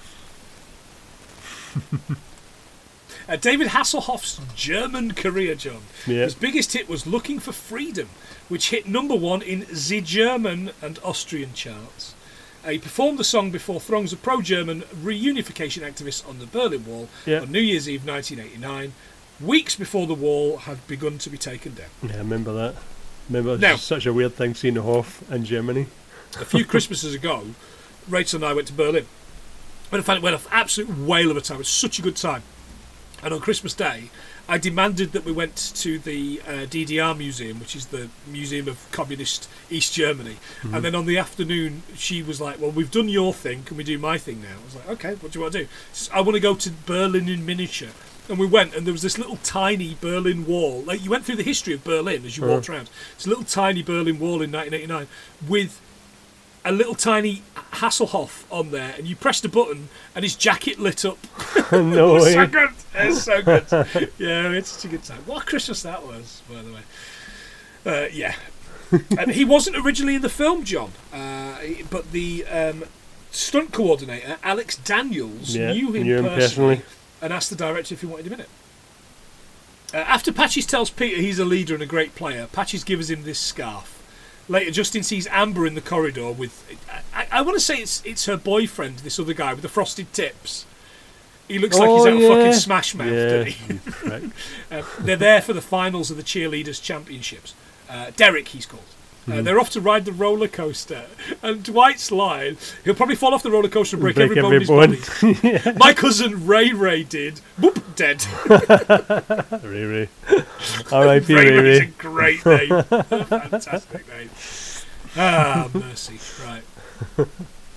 good. Uh, David Hasselhoff's German career, John.
Yeah.
His biggest hit was Looking for Freedom, which hit number one in the German and Austrian charts. Uh, he performed the song before throngs of pro-German reunification activists on the Berlin Wall
Yeah.
on New Year's Eve nineteen eighty-nine, weeks before the wall had begun to be taken down.
Yeah, I remember that. Remember, it's
Now-
such a weird thing seeing the Hoff in Germany.
A few Christmases ago, Rachel and I went to Berlin. We had an absolute whale of a time. It was such a good time. And on Christmas Day, I demanded that we went to the uh, D D R Museum, which is the Museum of Communist East Germany.
Mm-hmm.
And then on the afternoon, she was like, well, we've done your thing. Can we do my thing now? I was like, okay, what do you want to do? She says, I want to go to Berlin in miniature. And we went, and there was this little tiny Berlin Wall. Like, you went through the history of Berlin as you
Uh-huh.
walked around. It's a little tiny Berlin Wall in nineteen eighty-nine with a little tiny Hasselhoff on there, and you pressed a button and his jacket lit up.
No
It was
way.
so good. It's so good. Yeah, it's such a good time. What a Christmas that was, by the way. Uh, yeah. And he wasn't originally in the film, John, uh, but the um, stunt coordinator, Alex Daniels,
Yeah,
knew him
knew him
personally,
personally.
and asked the director if he wanted him in it. Uh, after Patches tells Peter he's a leader and a great player, Patches gives him this scarf. Later, Justin sees Amber in the corridor with... I, I, I want to say it's it's her boyfriend, this other guy with the frosted tips. He looks like he's
Oh,
out of
yeah.
fucking Smash Mouth,
Yeah,
doesn't he?
you prick.
Uh, they're there for the finals of the Cheerleaders Championships. Uh, Derek, he's called. Uh,
Hmm.
They're off to ride the roller coaster. And Dwight's line, he'll probably fall off the roller coaster and break,
Break
every bone in his
every
body.
bone.
My cousin Ray Ray did. Boop, dead.
Ray Ray. R I P
Ray
Ray
Ray's a
Ray.
great name. Fantastic name. Ah, mercy. Right.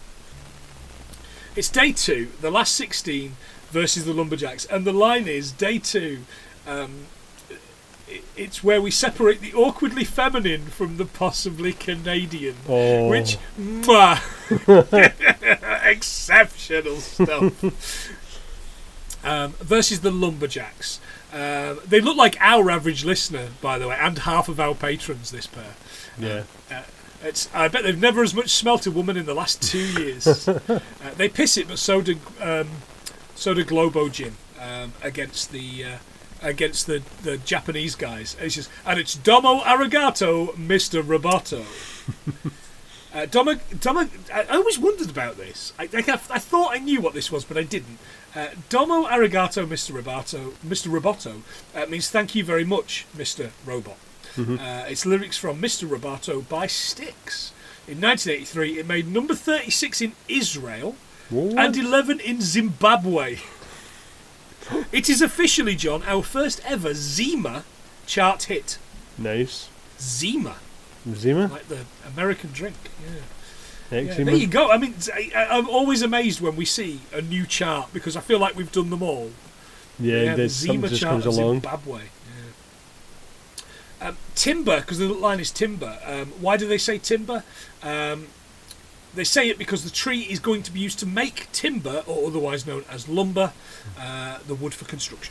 It's day two, the last sixteen versus the Lumberjacks. And the line is, day two, um, i- it's where we separate the awkwardly feminine from the possibly Canadian.
Oh.
Which, mwah, exceptional stuff. Um, versus the Lumberjacks. Um, they look like our average listener, by the way, and half of our patrons, this pair.
Yeah.
Uh, it's, I bet they've never as much smelt a woman in the last two years. uh, they piss it, but so do um, so do Globo Gin um, against the uh, against the, the Japanese guys. It's just, and it's Domo Arigato, Mister Roboto. Uh, Domo, Domo, I always wondered about this. I, like I, I thought I knew what this was, but I didn't. Uh, Domo arigato, Mister Roboto. Mister Roboto uh, means thank you very much, Mister Robot.
Mm-hmm.
Uh, it's lyrics from Mister Roboto by Styx. In nineteen eighty-three, it made number thirty-six in Israel
What?
and eleven in Zimbabwe. It is officially, John, our first ever Zima chart hit.
Nice.
Zima.
Zima?
Like the American drink, yeah. Yeah,
Eczema?
there you go. I mean, I, I'm always amazed when we see a new chart because I feel like we've done them all.
Yeah,
yeah, the
there's something
Zima
just
chart
comes
of
along.
Zimbabwe. Yeah. Um, timber, because the line is timber. Um, why do they say timber? Um, they say it because the tree is going to be used to make timber, or otherwise known as lumber, uh, the wood for construction.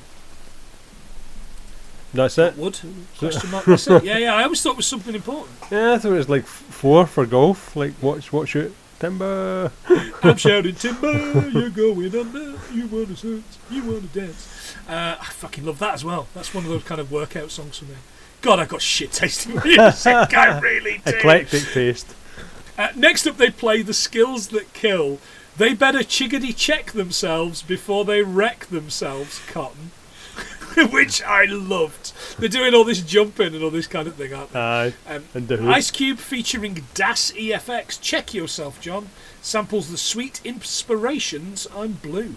That's it?
Wood? Question mark. That's it. Yeah, yeah. I always thought it was something important.
Yeah, I thought it was like f- four for golf. Like, watch, watch, shoot, timber.
I'm shouting timber, you're going under, you want to search, you want to dance. Uh, I fucking love that as well. That's one of those kind of workout songs for me. God, I've got shit tasting music, I really do.
Eclectic taste.
Uh, next up, they play The Skills That Kill. They better chickadee check themselves before they wreck themselves, Cotton. Which I loved. They're doing all this jumping and all this kind of thing, aren't they?
Aye.
Um,
And the hood.
Ice Cube featuring Das E F X. Check yourself, John. Samples the sweet inspirations. I'm blue.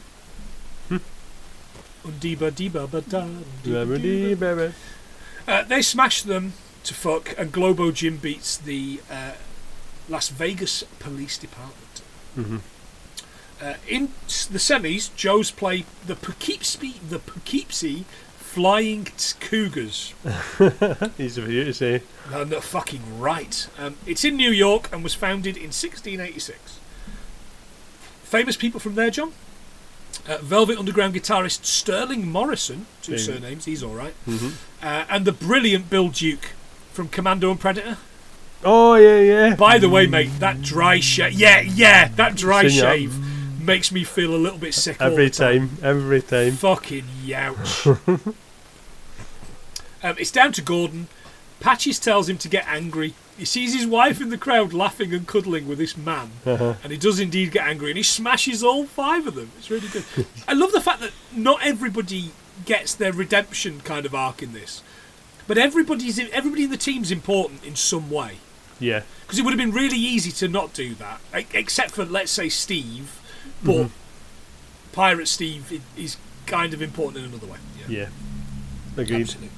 Undiba diba ba da.
Remedy, baby.
Uh, they smash them to fuck, and Globo Jim beats the uh, Las Vegas Police Department.
Mm-hmm.
Uh, in s- the semis, Joe's play the Poughkeepsie, the Poughkeepsie Flying Cougars.
Easy for you to say.
No, no, fucking right. Um, it's in New York and was founded in sixteen eighty-six. Famous people from there, John? Uh, Velvet Underground guitarist Sterling Morrison, two
Big.
surnames, he's alright.
Mm-hmm.
Uh, and the brilliant Bill Duke from Commando and Predator.
Oh, yeah, yeah.
By the way, mate, that dry shave, yeah, yeah, that dry
Sing up.
shave makes me feel a little bit sick all
Every
the time.
time, every time.
Fucking youch. um, it's down to Gordon. Patches tells him to get angry. He sees his wife in the crowd laughing and cuddling with this man.
Uh-huh.
And he does indeed get angry. And he smashes all five of them. It's really good. I love the fact that not everybody gets their redemption kind of arc in this. But everybody's everybody in the team's important in some way.
Yeah.
Because it would have been really easy to not do that. e- Except for, let's say, Steve. But
Mhm.
Pirate Steve i- is kind of important in another way.
Yeah. Agreed.
Absolutely.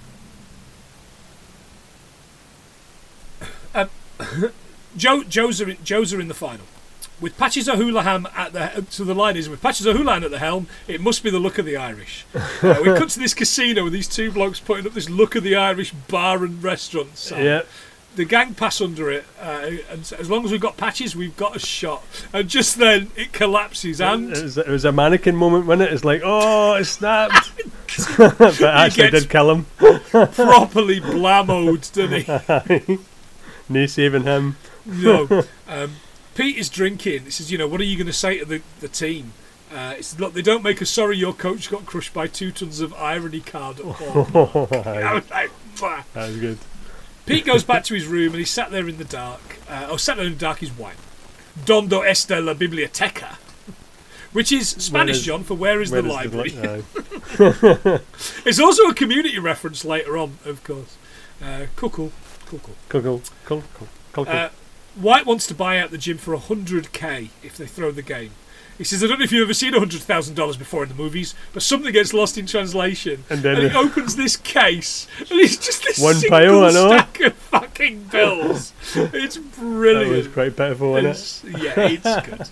Um, Joe, Joe's, are in, Joe's are in the final. With Patches O'Houlihan at the so the line is with Patches O'Houlihan at the helm, it must be the look of the Irish. Uh, we cut to this casino with these two blokes putting up this look of the Irish bar and restaurant sign.
Yeah.
The gang pass under it, uh, and s- as long as we've got Patches, we've got a shot. And just then it collapses, and
It was, it was a mannequin moment, wasn't it? It's like, oh, it snapped. But actually
gets-
did kill him.
properly blammoed, doesn't he?
No saving him.
No. Um, Pete is drinking. He says, you know, what are you going to say to the, the team? Uh, it's, look, they don't make us sorry your coach got crushed by two tons of irony card at home. I was like, "Bah."
That was good.
Pete goes back to his room and he's sat there in the dark. Uh, oh, sat there in the dark is white. Donde está la biblioteca? Which is Spanish,
is-
John, for where is
Where
the
does
library?
li- aye.
It's also a community reference later on, of course. Uh, cool, cool, cool, cool.
Cool, cool, cool, cool, cool, cool.
Uh, White wants to buy out the gym for one hundred k if they throw the game. He says, I don't know if you've ever seen one hundred thousand dollars before in the movies, but something gets lost in translation.
And then
and he
the-
opens this case, and it's just this
One
single
pile, I know.
stack of fucking bills. It's
That
brilliant.
was quite pitiful, wasn't it?
It's- yeah, it's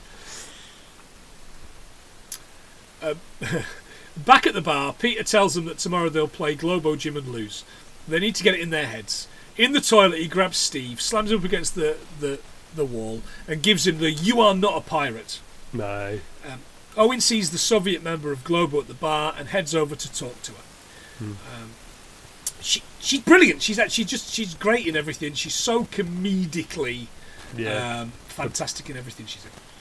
good. Um, back at the bar, Peter tells them that tomorrow they'll play Globo Jim and lose. They need to get it in their heads. In the toilet, he grabs Steve, slams him up against the, the, the wall, and gives him the "You are not a pirate."
Aye.
Um, Owen sees the Soviet member of Globo at the bar and heads over to talk to her.
Hmm.
Um, she she's brilliant. She's actually just she's great in everything. She's so comedically
Yeah.
um, fantastic in everything she's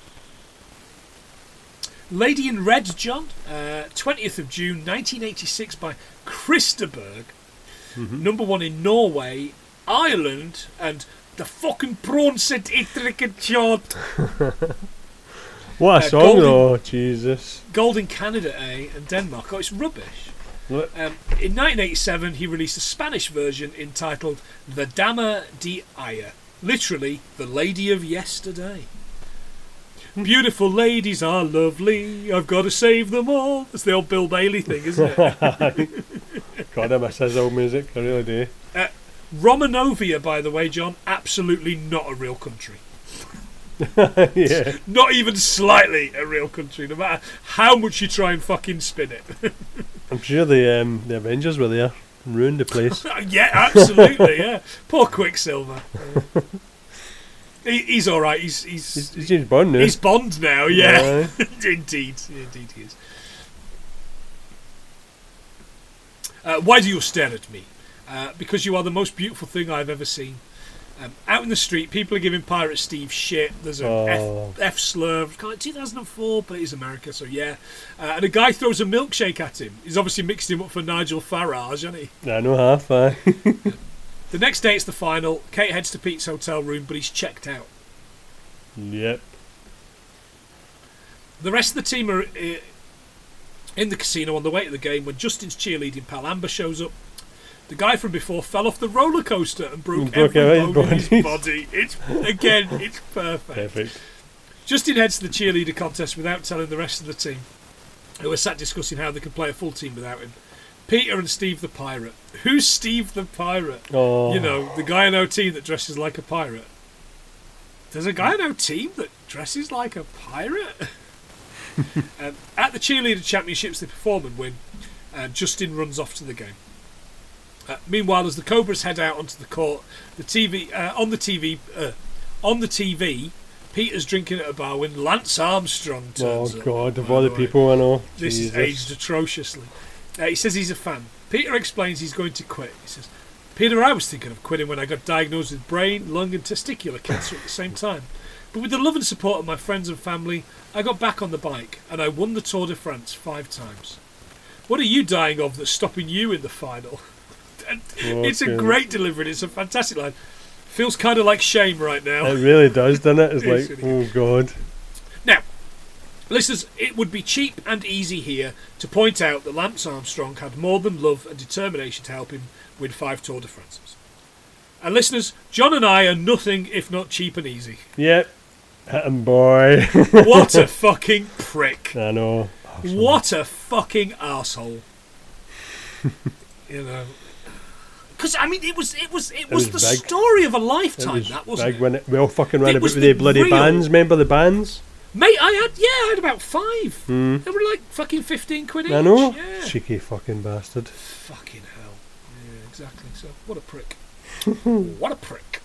in. Lady in Red, John, uh, twentieth of June, nineteen eighty-six, by Christa Berg.
Mhm.
Number one in Norway, Ireland, and The fucking prawn said it trick shot.
What a
Uh,
song,
Golden-
though. Jesus.
Gold in Canada, eh? And Denmark. Oh, it's rubbish.
What?
Um, in nineteen eighty-seven, he released a Spanish version entitled The Dama de Ayer, literally, The Lady of Yesterday. Beautiful ladies are lovely, I've got to save them all. That's the old Bill Bailey thing, isn't it?
God, I miss his old music. I really do.
uh, Romanovia, by the way, John, absolutely not a real country.
Yeah.
Not even slightly a real country, no matter how much you try and fucking spin it.
I'm sure the um, the Avengers were there and ruined the place.
Yeah, absolutely, yeah. Poor Quicksilver. Uh, he, he's all right. He's he's
He's, he's James Bond now.
he's Bond now. Yeah,
Aye.
indeed, indeed he is. Uh, why do you stare at me? Uh, because you are the most beautiful thing I've ever seen. Um, out in the street, people are giving Pirate Steve shit. There's a
Oh.
F, F slur. Kind of like two thousand four, but he's America, so yeah. Uh, and a guy throws a milkshake at him. He's obviously mixed him up for Nigel Farage, hasn't he?
I know half, aye.
The next day it's the final. Kate heads to Pete's hotel room, but he's checked out.
Yep.
The rest of the team are uh, in the casino on the way to the game when Justin's cheerleading pal Amber shows up. The guy from before fell off the roller coaster and broke,
Broke
every
out his
bone in his
body.
body. It's again, it's perfect.
Perfect.
Justin heads to the cheerleader contest without telling the rest of the team, who are sat discussing how they can play a full team without him. Peter and Steve the Pirate. Who's Steve the Pirate?
Oh.
You know, the guy in our team that dresses like a pirate. There's a guy in our team that dresses like a pirate? um, at the cheerleader championships they perform and win, uh, Justin runs off to the game. Uh, meanwhile, as the Cobras head out onto the court, the T V uh, on the T V uh, on the T V, Peter's drinking at a bar when Lance Armstrong
Oh,
turns up.
God, of
By
all the
way.
people I know.
This
Jesus.
is aged atrociously. Uh, he says he's a fan. Peter explains he's going to quit. He says, Peter, I was thinking of quitting when I got diagnosed with brain, lung and testicular cancer at the same time. But with the love and support of my friends and family, I got back on the bike and I won the Tour de France five times. What are you dying of that's stopping you in the final? And it's a
Okay.
great delivery. It's a fantastic line. Feels kind of like shame right now.
It really does, doesn't it? It's
It's
like,
really
oh, God.
Now, listeners, it would be cheap and easy here to point out that Lance Armstrong had more than love and determination to help him win five Tour de France's. And listeners, John and I are nothing if not cheap and easy.
Yep. Hit him, boy.
What a fucking prick.
I know.
What a fucking arsehole. You know. Because, I mean, it was it was, it was,
was
the
big.
story of a
It
lifetime,
was
that, wasn't
big
it?
when it, we all fucking ran
It
about
was
with
the
the bloody
real-
bands. Remember the bands?
Mate, I had, yeah, I had about five.
Hmm.
They were like fucking fifteen quid each.
I know.
Yeah.
Cheeky fucking bastard.
Fucking hell. Yeah, exactly. So, what a prick. What a prick.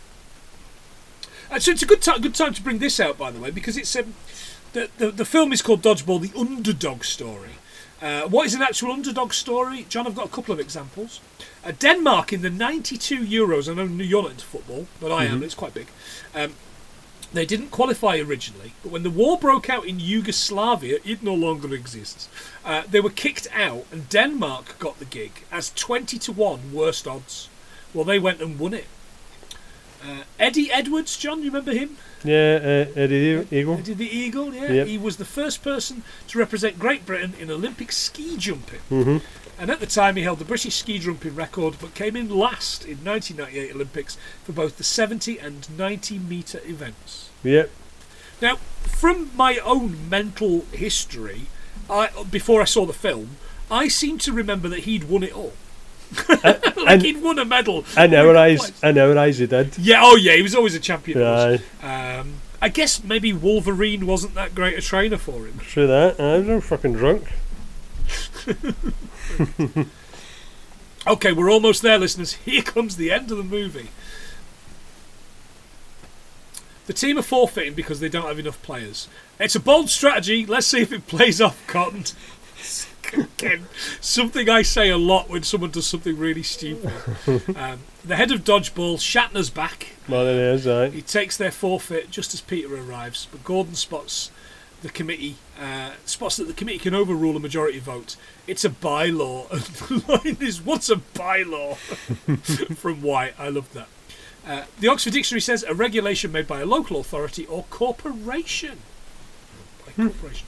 Uh, so it's a good time, good time to bring this out, by the way, because it's um, the, the the film is called Dodgeball: The Underdog Story. Uh, what is an actual underdog story? John, I've got a couple of examples. Uh, Denmark in the ninety-two Euros. I know you're not into football, but I am. It's quite big. Um, they didn't qualify originally, but when the war broke out in Yugoslavia, it no longer exists. Uh, they were kicked out, and Denmark got the gig as twenty to one worst odds. Well, they went and won it. Uh, Eddie Edwards, John, you remember him?
Yeah, uh, Eddie Eagle.
Eddie the Eagle, yeah.
Yep.
He was the first person to represent Great Britain in Olympic ski jumping.
Mm-hmm.
And at the time, he held the British ski jumping record, but came in last in nineteen ninety-eight Olympics for both the seventy and ninety metre events.
Yep.
Now, from my own mental history, I, before I saw the film, I seem to remember that he'd won it all. like
and-
he'd won a medal.
In our eyes,
Twice.
in our eyes, he did.
Yeah, oh yeah, he was always a champion.
Aye,
Um, I guess maybe Wolverine wasn't that great a trainer for him.
true that. I was all fucking drunk.
Okay, we're almost there, listeners. Here comes the end of the movie. The team are forfeiting because they don't have enough players. It's a bold strategy. Let's see if it plays off, Cotton. Again, something I say a lot when someone does something really stupid. Um, the head of Dodgeball, Shatner's back.
Well, it is, aye.
He takes their forfeit just as Peter arrives, but Gordon spots the committee, uh, spots that the committee can overrule a majority vote. It's a bylaw. And the line is, what's a bylaw? From White. I love that. Uh, the Oxford Dictionary says a regulation made by a local authority or corporation. By corporation.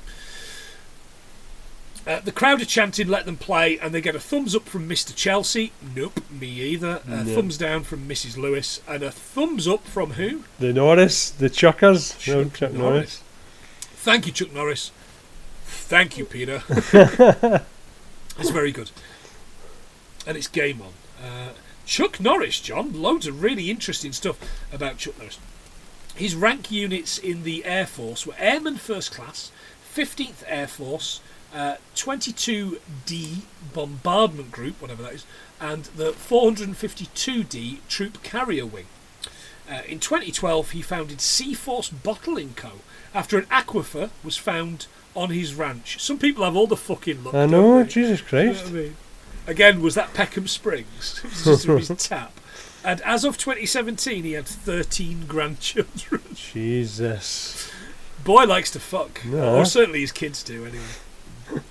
Uh, the crowd are chanting, let them play, and they get a thumbs up from Mister Chelsea. Nope, me either. A
Nope.
thumbs down from Missus Lewis. And a thumbs up from who?
The Norris, the Chuckers.
Chuck,
no, Chuck
Norris.
Norris.
Thank you, Chuck Norris. Thank you, Peter. It's very good. And it's game on. Uh, Chuck Norris, John. Loads of really interesting stuff about Chuck Norris. His rank units in the Air Force were Airman First Class, fifteenth Air Force, uh, twenty-two D Bombardment Group, whatever that is, and the four hundred fifty-two D Troop Carrier Wing. Uh, in twenty twelve, he founded Seaforce Bottling Co. after an aquifer was found on his ranch. Some people have all the fucking luck.
I
don't
know,
they?
Jesus
You know
Christ.
what I mean? Again, was that Peckham Springs? It was just his tap. And as of twenty seventeen, he had thirteen grandchildren.
Jesus.
Boy likes to fuck.
No.
Or certainly his kids do, anyway.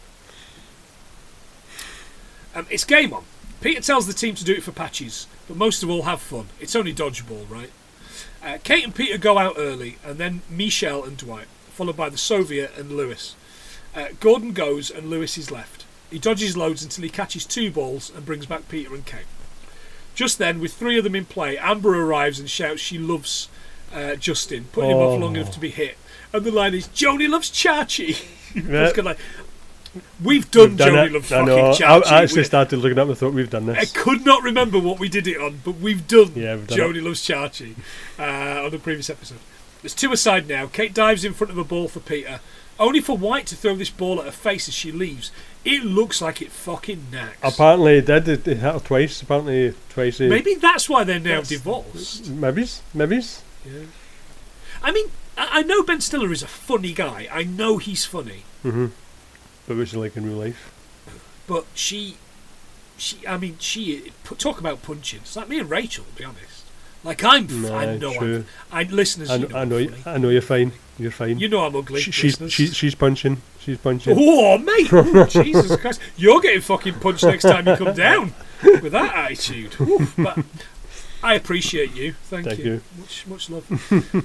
Um, it's game on. Peter tells the team to do it for patches, but most of all have fun. It's only dodgeball, right? Uh, Kate and Peter go out early, and then Michelle and Dwight, followed by the Soviet and Lewis. Uh, Gordon goes, and Lewis is left. He dodges loads until he catches two balls and brings back Peter and Kate. Just then, with three of them in play, Amber arrives and shouts she loves uh, Justin, putting him off long
Oh.
enough to be hit. And the line is, Joni loves Chachi.
Yeah.
It's kind of like, we've done,
We've done
Joni
it.
loves
I
fucking
know.
Chachi.
I actually
We-
started looking up and thought we've done
I
this.
could not remember what we did it on, but we've done
Yeah, we've done
Joni
it.
Loves Chachi uh, on the previous episode. There's two aside now. Kate dives in front of a ball for Peter, only for White to throw this ball at her face as she leaves. It looks like it fucking knacks.
Apparently it did. It, it hit her twice. Apparently twice. It,
Maybe that's why they're now
That's-
divorced.
Maybe's. Maybe's.
Yeah. I mean, I I know Ben Stiller is a funny guy. I know he's funny.
Mm-hmm. But what's it like in real life?
But she, she. I mean, she. Talk about punching. It's like me and Rachel, to be honest. Like I'm. f-
Nah,
I know.
true.
I'm, I listeners.
I,
you
kn-
know
I
I'm
know. You,
funny.
I know you're fine. You're fine.
You know I'm ugly.
She- she's
listeners.
she's she's punching. She's punching.
Oh, mate! Ooh, Jesus Christ! You're getting fucking punched next time you come down with that attitude. Oof, but I appreciate you. Thank,
Thank
you.
you.
Much, much love.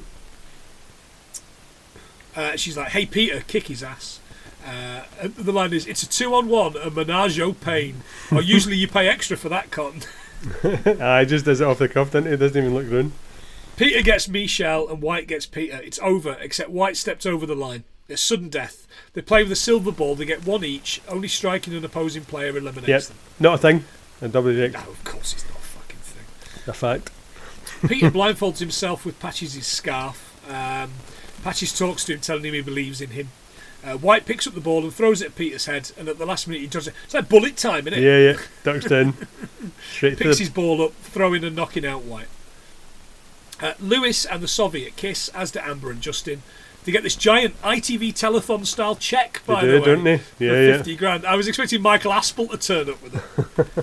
uh, she's like, "Hey, Peter, kick his ass." Uh, and the line is, "It's a two-on-one, a menage au pain. Or usually you pay extra for that, Cotton."
I just does it off the cuff, doesn't it? It doesn't even look rude.
Peter gets Michelle and White gets Peter. It's over, except White stepped over the line. It's sudden death. They play with a silver ball. They get one each. Only striking an opposing player eliminates
Yep.
them.
Not a thing. A double reject.
No, of course it's not a fucking thing.
A fact.
Peter blindfolds himself with Patches' scarf. Um, Patches talks to him, telling him he believes in him. Uh, White picks up the ball and throws it at Peter's head, and at the last minute he does it. It's like bullet time, isn't it?
Yeah, yeah. Ducks in. Straight to
Picks
the.
his ball up, throwing and knocking out White. Uh, Lewis and the Soviet kiss, as do Amber and Justin. They get this giant I T V telethon style check,
They
by
do,
the way,
don't they?
for
Yeah, yeah.
fifty grand. I was expecting Michael Aspel to turn up with it.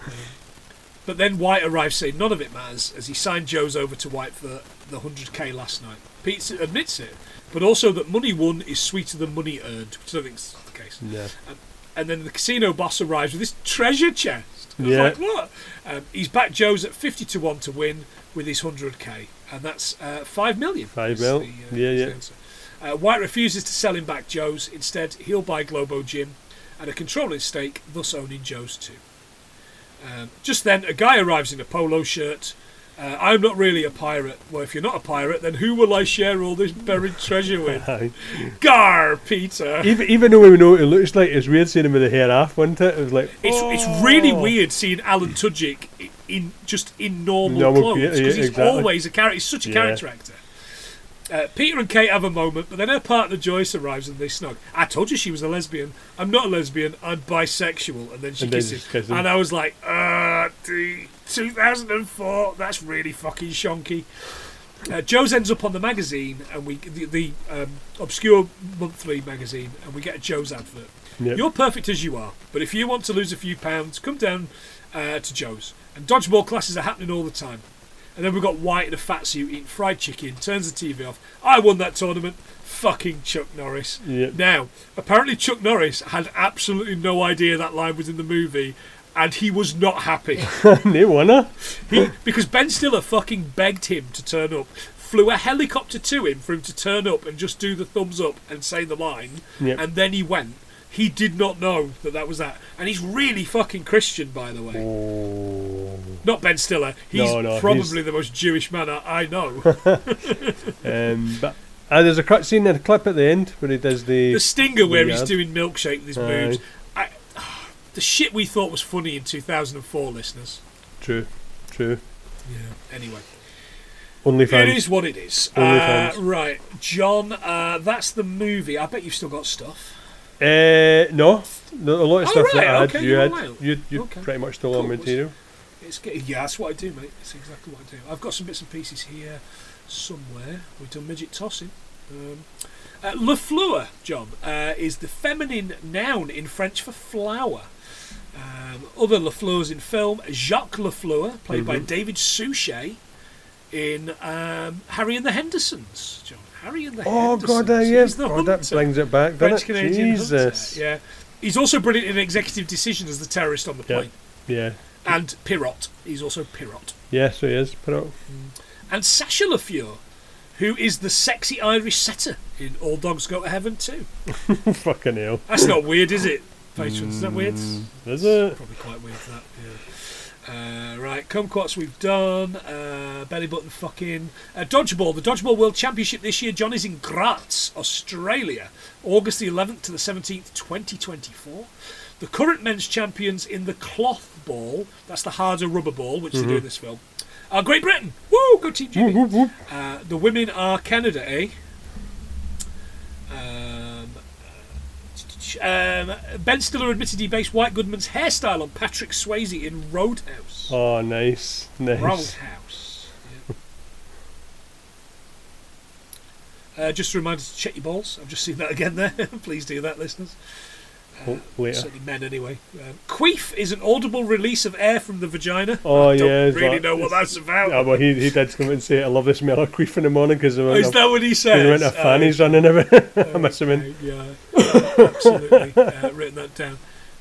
But then White arrives saying none of it matters, as he signed Joe's over to White for the one hundred k last night. Pete admits it, but also that money won is sweeter than money earned, which I don't think is the case.
Yeah.
Um, and then the casino boss arrives with this treasure chest. I was
Yeah.
like, what? Um, he's backed Joe's at fifty to one to win with his one hundred k, and that's uh, five million.
Five
is
mil.
the, uh,
Yeah,
is the
yeah.
answer. Uh, White refuses to sell him back Joe's. Instead, he'll buy Globo Gym and a controlling stake, thus owning Joe's too. Um, just then, a guy arrives in a polo shirt. Uh, I'm not really a pirate. Well, if you're not a pirate, then who will I share all this buried treasure with?
Aye.
Gar, Peter.
Even even though we know what it looks like, it's weird seeing him with the hair off, wasn't it? It was like
It's
oh.
it's really weird seeing Alan Tudyk in, in just in normal,
Normal,
clothes
yeah,
because
yeah,
he's
exactly.
always a character. He's such a
Yeah.
character actor. Uh, Peter and Kate have a moment, but then her partner Joyce arrives and they snog. I told you she was a lesbian. I'm not a lesbian. I'm bisexual. And then she
And then
kisses
just
him.
kiss him.
And I was like, uh, the two thousand four. That's really fucking shonky. Uh, Joe's ends up on the magazine, and we the, the um, obscure monthly magazine, and we get a Joe's advert.
Yep.
You're perfect as you are, but if you want to lose a few pounds, come down uh, to Joe's. And dodgeball classes are happening all the time. And then we've got White in a fat suit eating fried chicken, turns the T V off. I won that tournament. Fucking Chuck Norris.
Yep.
Now, apparently Chuck Norris had absolutely no idea that line was in the movie and he was not happy.
No wonder.
He, because Ben Stiller fucking begged him to turn up, flew a helicopter to him for him to turn up and just do the thumbs up and say the line,
Yep.
and then he went. He did not know that that was that. And he's really fucking Christian, by the way.
Oh.
Not Ben Stiller. He's
No, no,
probably
he's-
the most Jewish man I, I know.
Um, but uh, there's a cut scene in a clip at the end where he does the
The stinger where he's
yard.
doing milkshake with his
Aye.
moves. I, the shit we thought was funny in two thousand four, listeners.
True, true.
Yeah. Anyway.
Only
It
fans.
is what it is.
Only
Uh,
fans.
right, John, uh, that's the movie. I bet you've still got stuff.
Uh, no, no, a lot of
Oh,
stuff
right,
that I had,
okay,
you
you're
had,
all right.
you you
Okay.
pretty much still
Cool.
on material.
It's get- yeah, that's what I do, mate. It's exactly what I do. I've got some bits and pieces here somewhere. We've done midget tossing. Um, uh, Le Fleur, John, uh, is the feminine noun in French for flower. Um, other Le Fleurs in film: Jacques Le Fleur, played by
Mhm.
David Suchet in um, Harry and the Hendersons. John, Harry and the
Oh
Hendersons.
god, uh, yeah,
He's the
oh, that
hunter.
brings it back, doesn't
French
it?
Canadian
Jesus,
hunter. Yeah, he's also brilliant in Executive Decision as the terrorist on the
Yeah.
plane,
yeah,
and Pirot. He's also Pirot.
yeah. So he is. Put out.
And Sacha Lafleur, who is the sexy Irish setter in All Dogs Go to Heaven too.
Fucking hell.
That's not weird, is it, patrons? Is that weird?
Mm, Is it?
Probably quite weird, that. Yeah. Uh, right, kumquats we've done. Uh, belly button fucking. Uh, dodgeball. The Dodgeball World Championship this year, John, is in Graz, Australia, August the eleventh to the seventeenth, twenty twenty-four. The current men's champions in the cloth ball, that's the harder rubber ball, which they do in this film, are Great Britain. Woo! Go Team Jimmy.
Whoop, whoop, whoop.
Uh, the women are Canada, eh? Um, um, Ben Stiller admitted he based White Goodman's hairstyle on Patrick Swayze in Roadhouse.
Oh, nice, nice.
Roadhouse. Yeah. Uh, just a reminder to check your balls. I've just seen that again there. Please do that, listeners.
Oh, later.
Certainly men, anyway. Um, queef is an audible release of air from the vagina.
Oh,
I don't
yeah, is
really
that-
know what that's about.
Yeah, well, he, he did come and say, I love the smell of queef in the morning because
Oh, is that what he says?
he went to
Oh,
fannies running about. I'm assuming.
okay, yeah, yeah, absolutely. Uh, written that down.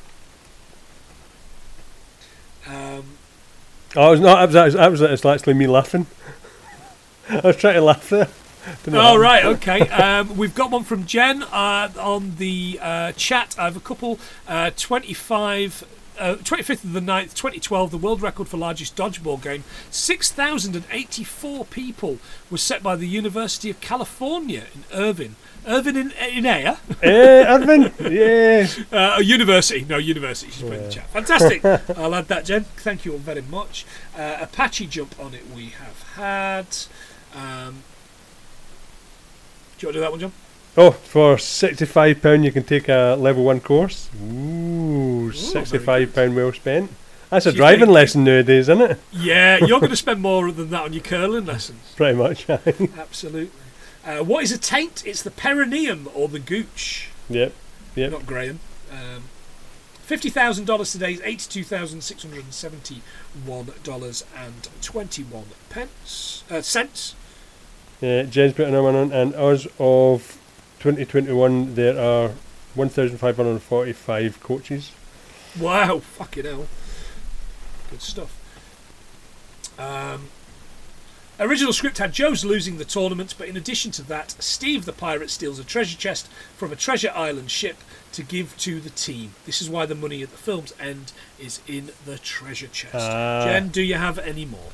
Um,
Oh, it was not. That was, that was, that was actually me laughing. I was trying to laugh there. Didn't
oh,
happen.
right, okay. Um, we've got one from Jen uh, on the uh, chat. I have a couple. Uh, twenty-five, uh, twenty-fifth of the ninth, twenty twelve, the world record for largest dodgeball game. six thousand eighty-four people was set by the University of California in Irvine. Irvine in, in air?
Eh, Irvin? Yeah.
Uh, a university. No, university. She's put in the chat. Fantastic. I'll add that, Jen. Thank you all very much. Uh, Apache jump on it we have had. Um, do you want to do that one, John?
Oh, for sixty-five pounds you can take a level one course. Ooh, sixty-five pounds well spent. That's a
So you
driving
think-
lesson nowadays, isn't it?
Yeah, you're going to spend more than that on your curling lessons.
Pretty much.
Absolutely. Uh, what is a taint? It's the perineum or the gooch.
Yep. Yep.
Not Graham. Um, fifty thousand dollars today is eighty-two thousand six hundred seventy-one dollars and twenty-one pence. Uh, cents.
Yeah, Jen's putting them on, and as of twenty twenty-one, there are one thousand five hundred forty-five coaches.
Wow, fucking hell. Good stuff. Um, original script had Joe's losing the tournament, but in addition to that, Steve the pirate steals a treasure chest from a treasure island ship to give to the team. This is why the money at the film's end is in the treasure chest.
Ah.
Jen, do you have any more?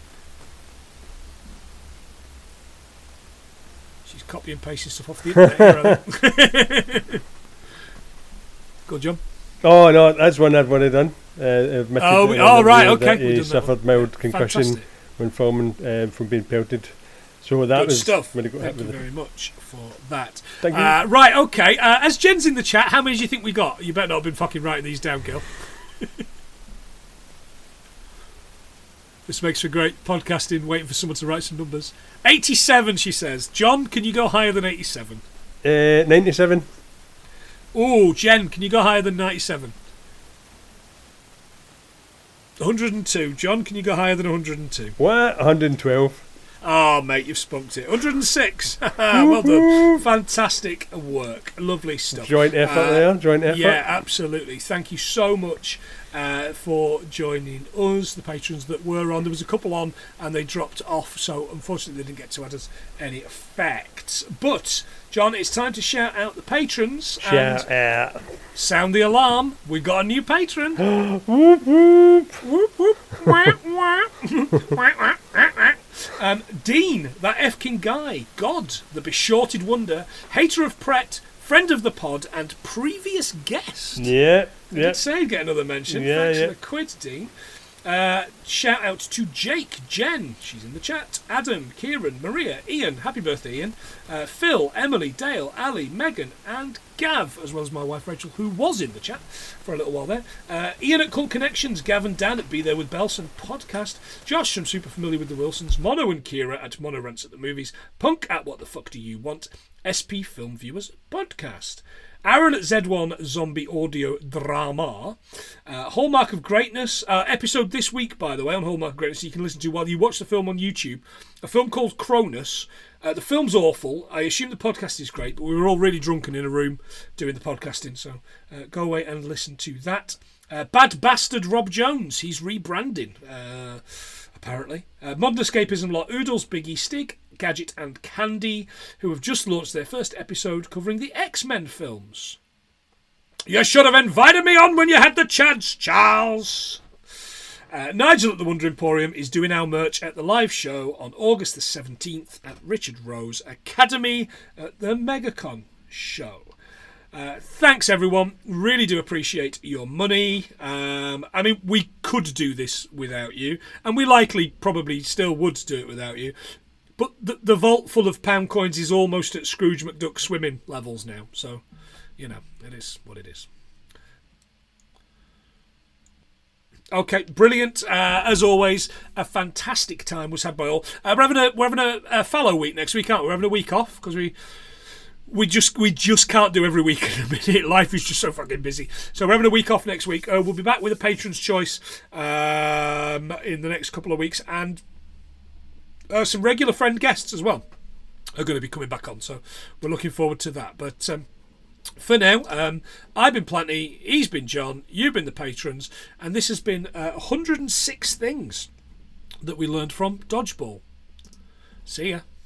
She's copy and pasting stuff off the internet here, I think. Go on, John.
Oh no, that's one I've already done. Uh, admitted
Oh,
that,
we-
uh,
oh, right,
that
okay,
He
we've done that
suffered
one.
mild concussion
Fantastic.
when filming uh, from being pelted. So that
Good
was
stuff.
when he got
Thank
hit
you
with it.
very much for that.
Thank you.
Uh, right, okay. Uh, as Jen's in the chat, how many do you think we got? You better not have been fucking writing these down, girl. This makes for great podcasting, waiting for someone to write some numbers. eighty-seven, she says. John, can you go higher than eighty-seven?
Uh, ninety-seven.
Oh, Jen, can you go higher than ninety-seven? one hundred two. John, can you go higher than one hundred two?
What? one hundred twelve.
Oh, mate, you've spunked it. one hundred six. Well done. Fantastic work. Lovely stuff.
Joint effort uh, there. Joint effort.
Yeah, absolutely. Thank you so much uh, for joining us, the patrons that were on. There was a couple on and they dropped off, so unfortunately they didn't get to add us any effects. But, John, it's time to shout out the patrons.
Shout
and
out.
Sound the alarm. We've got a new patron.
Whoop, whoop.
Whoop, whoop. Um, Dean, that Efkin guy, God, the beshorted wonder, hater of Pret, friend of the pod, and previous guest.
Yeah, yeah.
Did say he'd get another mention.
Yeah,
Thanks
yeah.
for the quid, Dean. Uh, shout out to Jake, Jen, she's in the chat, Adam, Kieran, Maria, Ian, happy birthday Ian, uh, Phil, Emily, Dale, Ali, Megan and Gav, as well as my wife Rachel, who was in the chat for a little while there, uh, Ian at Cult Connections, Gav and Dan at Be There With Belson podcast, Josh from Super Familiar With The Wilsons, Mono and Kira at Mono Rants at the Movies, Punk at What The Fuck Do You Want, S P Film Viewers podcast, Aaron at Z one Zombie Audio Drama, uh, Hallmark of Greatness, uh, episode this week, by the way, on Hallmark of Greatness, you can listen to while you watch the film on YouTube, a film called Cronus. Uh, the film's awful. I assume the podcast is great, but we were all really drunken in a room doing the podcasting, so uh, go away and listen to that. Uh, Bad Bastard Rob Jones, he's rebranding, uh, apparently. Uh, Modern Escapism Lot Oodles, Biggie, Stig, Gadget and Candy, who have just launched their first episode covering the X-Men films. You should have invited me on when you had the chance, Charles. Uh, Nigel at the Wonder Emporium is doing our merch at the live show on August the seventeenth at Richard Rose Academy at the MegaCon show. Uh, thanks, everyone. Really do appreciate your money. Um, I mean, we could do this without you, and we likely probably still would do it without you. But the, the vault full of pound coins is almost at Scrooge McDuck swimming levels now. So, you know, it is what it is. Okay, brilliant. Uh, as always, a fantastic time was had by all. Uh, we're having a we're having a, a fallow week next week, aren't we? We're having a week off because we we just we just can't do every week in a minute. Life is just so fucking busy. So we're having a week off next week. Uh, we'll be back with a patron's choice um, in the next couple of weeks, and Uh, some regular friend guests as well are going to be coming back on, so we're looking forward to that. But um, for now, um, I've been Planty, he's been John, you've been the patrons, and this has been uh, one hundred six things that we learned from Dodgeball. See ya.